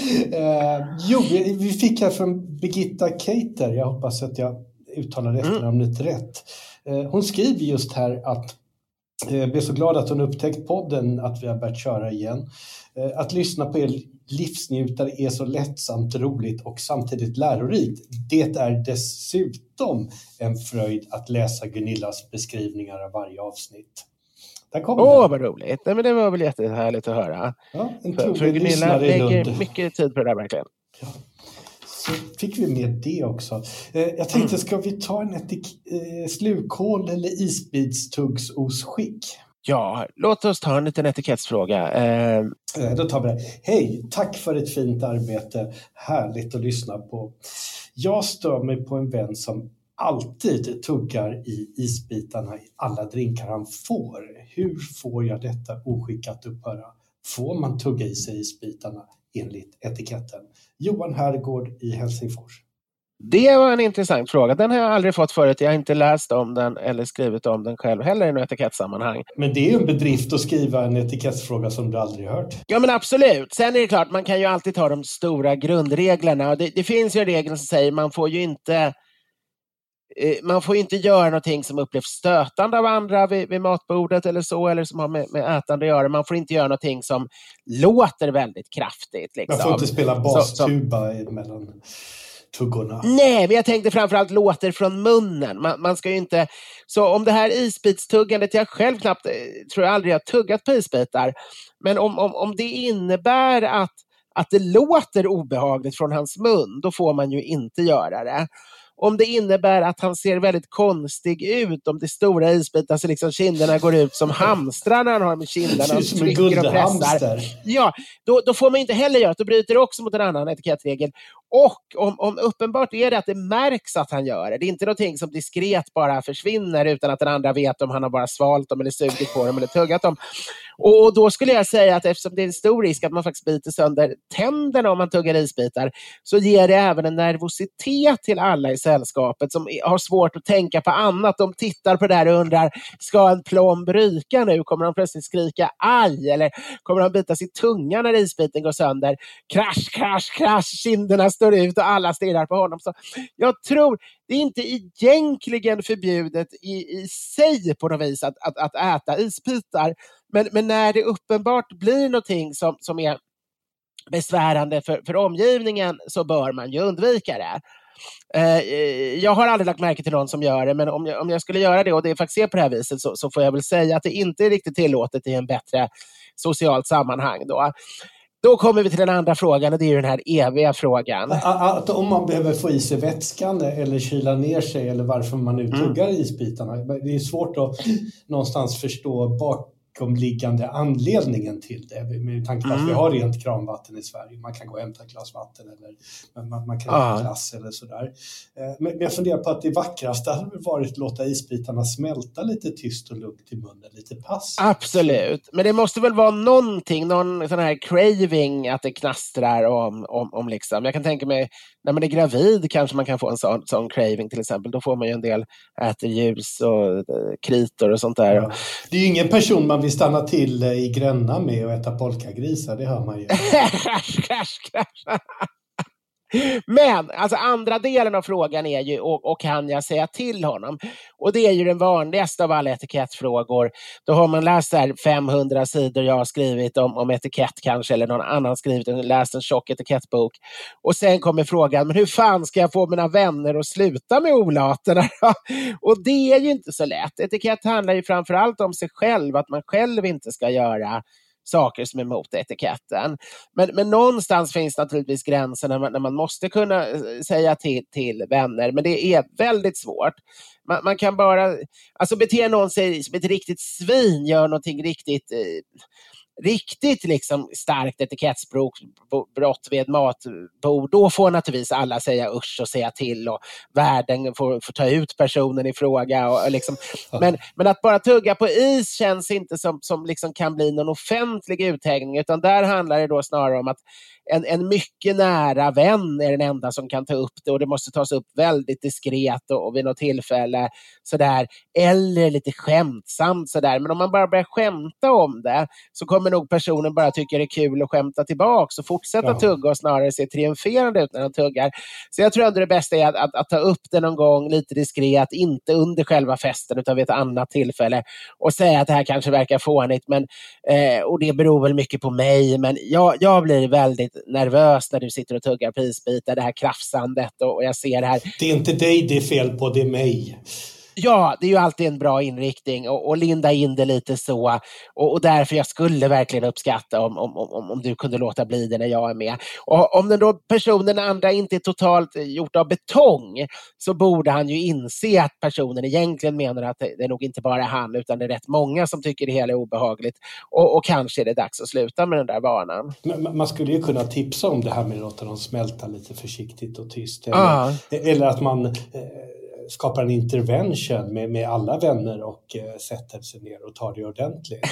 [SPEAKER 6] Vi fick här från Birgitta Keiter. Jag hoppas att jag uttalar efternamnet rätt. Hon skriver just här att jag är så glad att hon upptäckt podden, att vi har börjat köra igen. Att lyssna på er livsnjutare är så lättsamt, roligt och samtidigt lärorikt. Det är dessutom en fröjd att läsa Gunillas beskrivningar av varje avsnitt.
[SPEAKER 5] Vad roligt. Nej, men det var väl jättehärligt att höra.
[SPEAKER 6] Ja,
[SPEAKER 5] för Gunilla lägger mycket tid på det där verkligen.
[SPEAKER 6] Ja. Så fick vi med det också. Jag tänkte, ska vi ta en slukhål eller isbitstuggsosskick?
[SPEAKER 5] Ja, låt oss ta en liten etikettsfråga.
[SPEAKER 6] Då tar vi det. Hej, tack för ett fint arbete. Härligt att lyssna på. Jag stör mig på en vän som alltid tuggar i isbitarna i alla drinkar han får. Hur får jag detta oskick att upphöra? Får man tugga i sig isbitarna enligt etiketten? Johan Herrgård i Helsingfors.
[SPEAKER 5] Det var en intressant fråga. Den har jag aldrig fått förut. Jag har inte läst om den eller skrivit om den själv heller i något etikettsammanhang.
[SPEAKER 6] Men det är ju en bedrift att skriva en etikettsfråga som du aldrig hört.
[SPEAKER 5] Ja, men absolut. Sen är det klart, man kan ju alltid ta de stora grundreglerna. Och det finns ju regler som säger man får ju inte göra någonting som upplevs stötande av andra vid matbordet eller så, eller som har med ätande att göra. Man får inte göra någonting som låter väldigt kraftigt. Liksom.
[SPEAKER 6] Man får inte spela bastuba mellan tuggorna.
[SPEAKER 5] Nej, men jag tänkte framförallt låter från munnen. Man ska ju inte... Så om det här isbitstuggandet, jag själv knappt tror jag aldrig har tuggat på isbitar. Men om det innebär att det låter obehagligt från hans mun, då får man ju inte göra det. Om det innebär att han ser väldigt konstig ut, om det stora isbitar så liksom kinderna går ut som hamstrar när han har med kinderna och trycker och pressar. Ja, då får man inte heller göra det. Då bryter det också mot en annan etikettregel. Och om uppenbart är det att det märks att han gör det. Det är inte någonting som diskret bara försvinner utan att den andra vet om han har bara svalt dem eller sugit på dem eller tuggat dem. Och då skulle jag säga att eftersom det är en stor risk att man faktiskt biter sönder tänderna om man tuggar isbitar, så ger det även en nervositet till alla i sällskapet som har svårt att tänka på annat. De tittar på det här och undrar, ska en plomb ryka nu? Kommer de plötsligt skrika aj? Eller kommer de bita sig tunga när isbiten går sönder? Krasch, krasch, krasch, kinderna står ut och alla stirrar på honom. Så jag tror, det är inte egentligen förbjudet i sig på något vis att äta isbitar. Men när det uppenbart blir någonting som är besvärande för omgivningen, så bör man ju undvika det. Jag har aldrig lagt märke till någon som gör det, men om jag skulle göra det och det faktiskt är på det här viset, så får jag väl säga att det inte är riktigt tillåtet i en bättre socialt sammanhang då. Då kommer vi till den andra frågan, och det är den här eviga frågan.
[SPEAKER 6] Att om man behöver få i sig vätskan eller kyla ner sig, eller varför man nu tuggar isbitarna. Det är svårt att någonstans förstå bakomliggande anledningen till det. Med tanke på att vi har rent kranvatten i Sverige. Man kan gå och hämta ett glas vatten eller man kan ha glass eller sådär. Men jag funderar på att det vackraste hade varit att låta isbitarna smälta lite tyst och lugnt i munnen, lite pass.
[SPEAKER 5] Absolut, men det måste väl vara någon sån här craving, att det knastrar om liksom. Jag kan tänka mig, när man är gravid kanske man kan få en sån craving till exempel. Då får man ju en del äterljus och kritor och sånt där. Ja.
[SPEAKER 6] Det är ju ingen person man vill stanna till i Gränna med och äta polkagrisar, det hör man ju.
[SPEAKER 5] Crash. Men alltså andra delen av frågan är ju, och kan jag säga till honom? Och det är ju den vanligaste av alla etikettfrågor. Då har man läst här 500 sidor jag har skrivit om etikett kanske, eller någon annan skrivit, läst en tjock etikettbok. Och sen kommer frågan, men hur fan ska jag få mina vänner att sluta med olaterna? Och det är ju inte så lätt. Etikett handlar ju framförallt om sig själv, att man själv inte ska göra saker som är mot etiketten. Men någonstans finns naturligtvis gränsen när man måste kunna säga till vänner, men det är väldigt svårt. Man kan bara, alltså bete någon sig som ett riktigt svin, gör någonting riktigt liksom starkt etikettsbrott vid ett matbord, då får naturligtvis alla säga usch och säga till, och världen får ta ut personen i fråga och liksom. Men att bara tugga på is känns inte som liksom kan bli någon offentlig uthängning, utan där handlar det då snarare om att en mycket nära vän är den enda som kan ta upp det, och det måste tas upp väldigt diskret och vid något tillfälle sådär, eller lite skämtsamt sådär. Men om man bara börjar skämta om det, så kommer nog personen bara tycka det är kul att skämta tillbaka och fortsätta tugga och snarare se triumferande ut när han tuggar. Så jag tror ändå det bästa är att ta upp det någon gång lite diskret, inte under själva festen utan vid ett annat tillfälle, och säga att det här kanske verkar fånigt, men och det beror väl mycket på mig, men jag blir väldigt nervös när du sitter och tuggar på isbitar, det här krafsandet, och jag ser det här. Det är inte dig det är fel på, det är mig. Ja, det är ju alltid en bra inriktning och linda in det lite så, och därför jag skulle verkligen uppskatta om du kunde låta bli det när jag är med. Och om den då personen andra inte är totalt gjort av betong, så borde han ju inse att personen egentligen menar att det är nog inte bara han, utan det är rätt många som tycker det hela är obehagligt, och kanske är det dags att sluta med den där vanan. Man skulle ju kunna tipsa om det här med att låta dem smälta lite försiktigt och tyst, eller att man skapar en intervention med alla vänner och sätter sig ner och tar det ordentligt.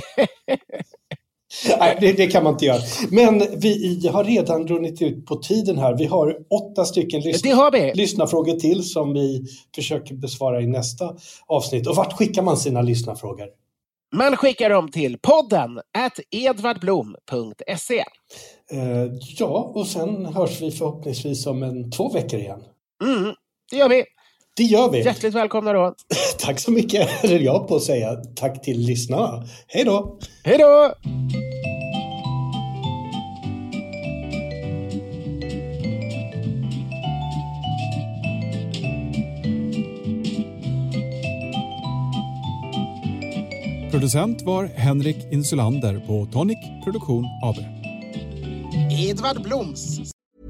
[SPEAKER 5] Nej, det kan man inte göra. Men vi har redan runnit ut på tiden här. Vi har 8 stycken lyssnarfrågor till som vi försöker besvara i nästa avsnitt. Och vart skickar man sina lyssnarfrågor? Man skickar dem till podden@edvardblom.se. Ja, och sen hörs vi förhoppningsvis om 2 veckor igen. Det gör vi. Det gör vi. Hjärtligt välkomna då. Tack så mycket. Eller jag på att säga tack till lyssnarna. Hej då. Hej då.
[SPEAKER 9] Producent var Henrik Insulander på Tonic Produktion AB.
[SPEAKER 5] Edvard Bloms.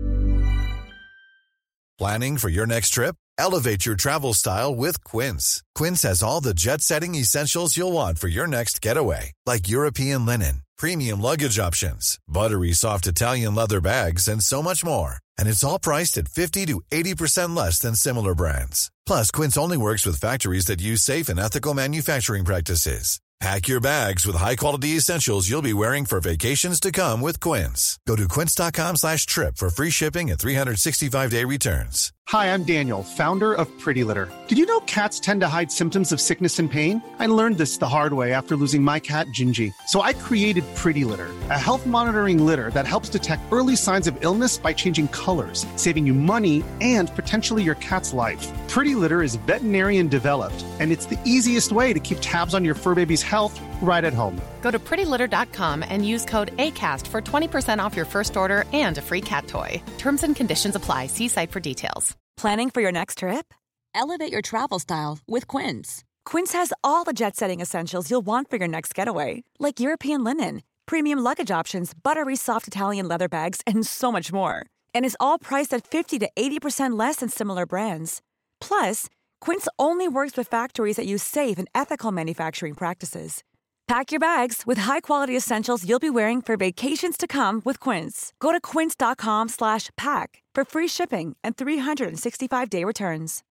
[SPEAKER 10] Planning for your next trip? Elevate your travel style with Quince. Quince has all the jet-setting essentials you'll want for your next getaway, like European linen, premium luggage options, buttery soft Italian leather bags, and so much more. And it's all priced at 50 to 80% less than similar brands. Plus, Quince only works with factories that use safe and ethical manufacturing practices. Pack your bags with high-quality essentials you'll be wearing for vacations to come with Quince. Go to quince.com/trip for free shipping and 365-day returns.
[SPEAKER 11] Hi, I'm Daniel, founder of Pretty Litter. Did you know cats tend to hide symptoms of sickness and pain? I learned this the hard way after losing my cat, Gingy. So I created Pretty Litter, a health monitoring litter that helps detect early signs of illness by changing colors, saving you money and potentially your cat's life. Pretty Litter is veterinarian developed, and it's the easiest way to keep tabs on your fur baby's health right at home.
[SPEAKER 12] Go to prettylitter.com and use code ACAST for 20% off your first order and a free cat toy. Terms and conditions apply. See site for details.
[SPEAKER 8] Planning for your next trip?
[SPEAKER 13] Elevate your travel style with Quince.
[SPEAKER 8] Quince has all the jet-setting essentials you'll want for your next getaway, like European linen, premium luggage options, buttery soft Italian leather bags, and so much more. And is all priced at 50 to 80% less than similar brands. Plus, Quince only works with factories that use safe and ethical manufacturing practices. Pack your bags with high-quality essentials you'll be wearing for vacations to come with Quince. Go to quince.com/pack for free shipping and 365-day returns.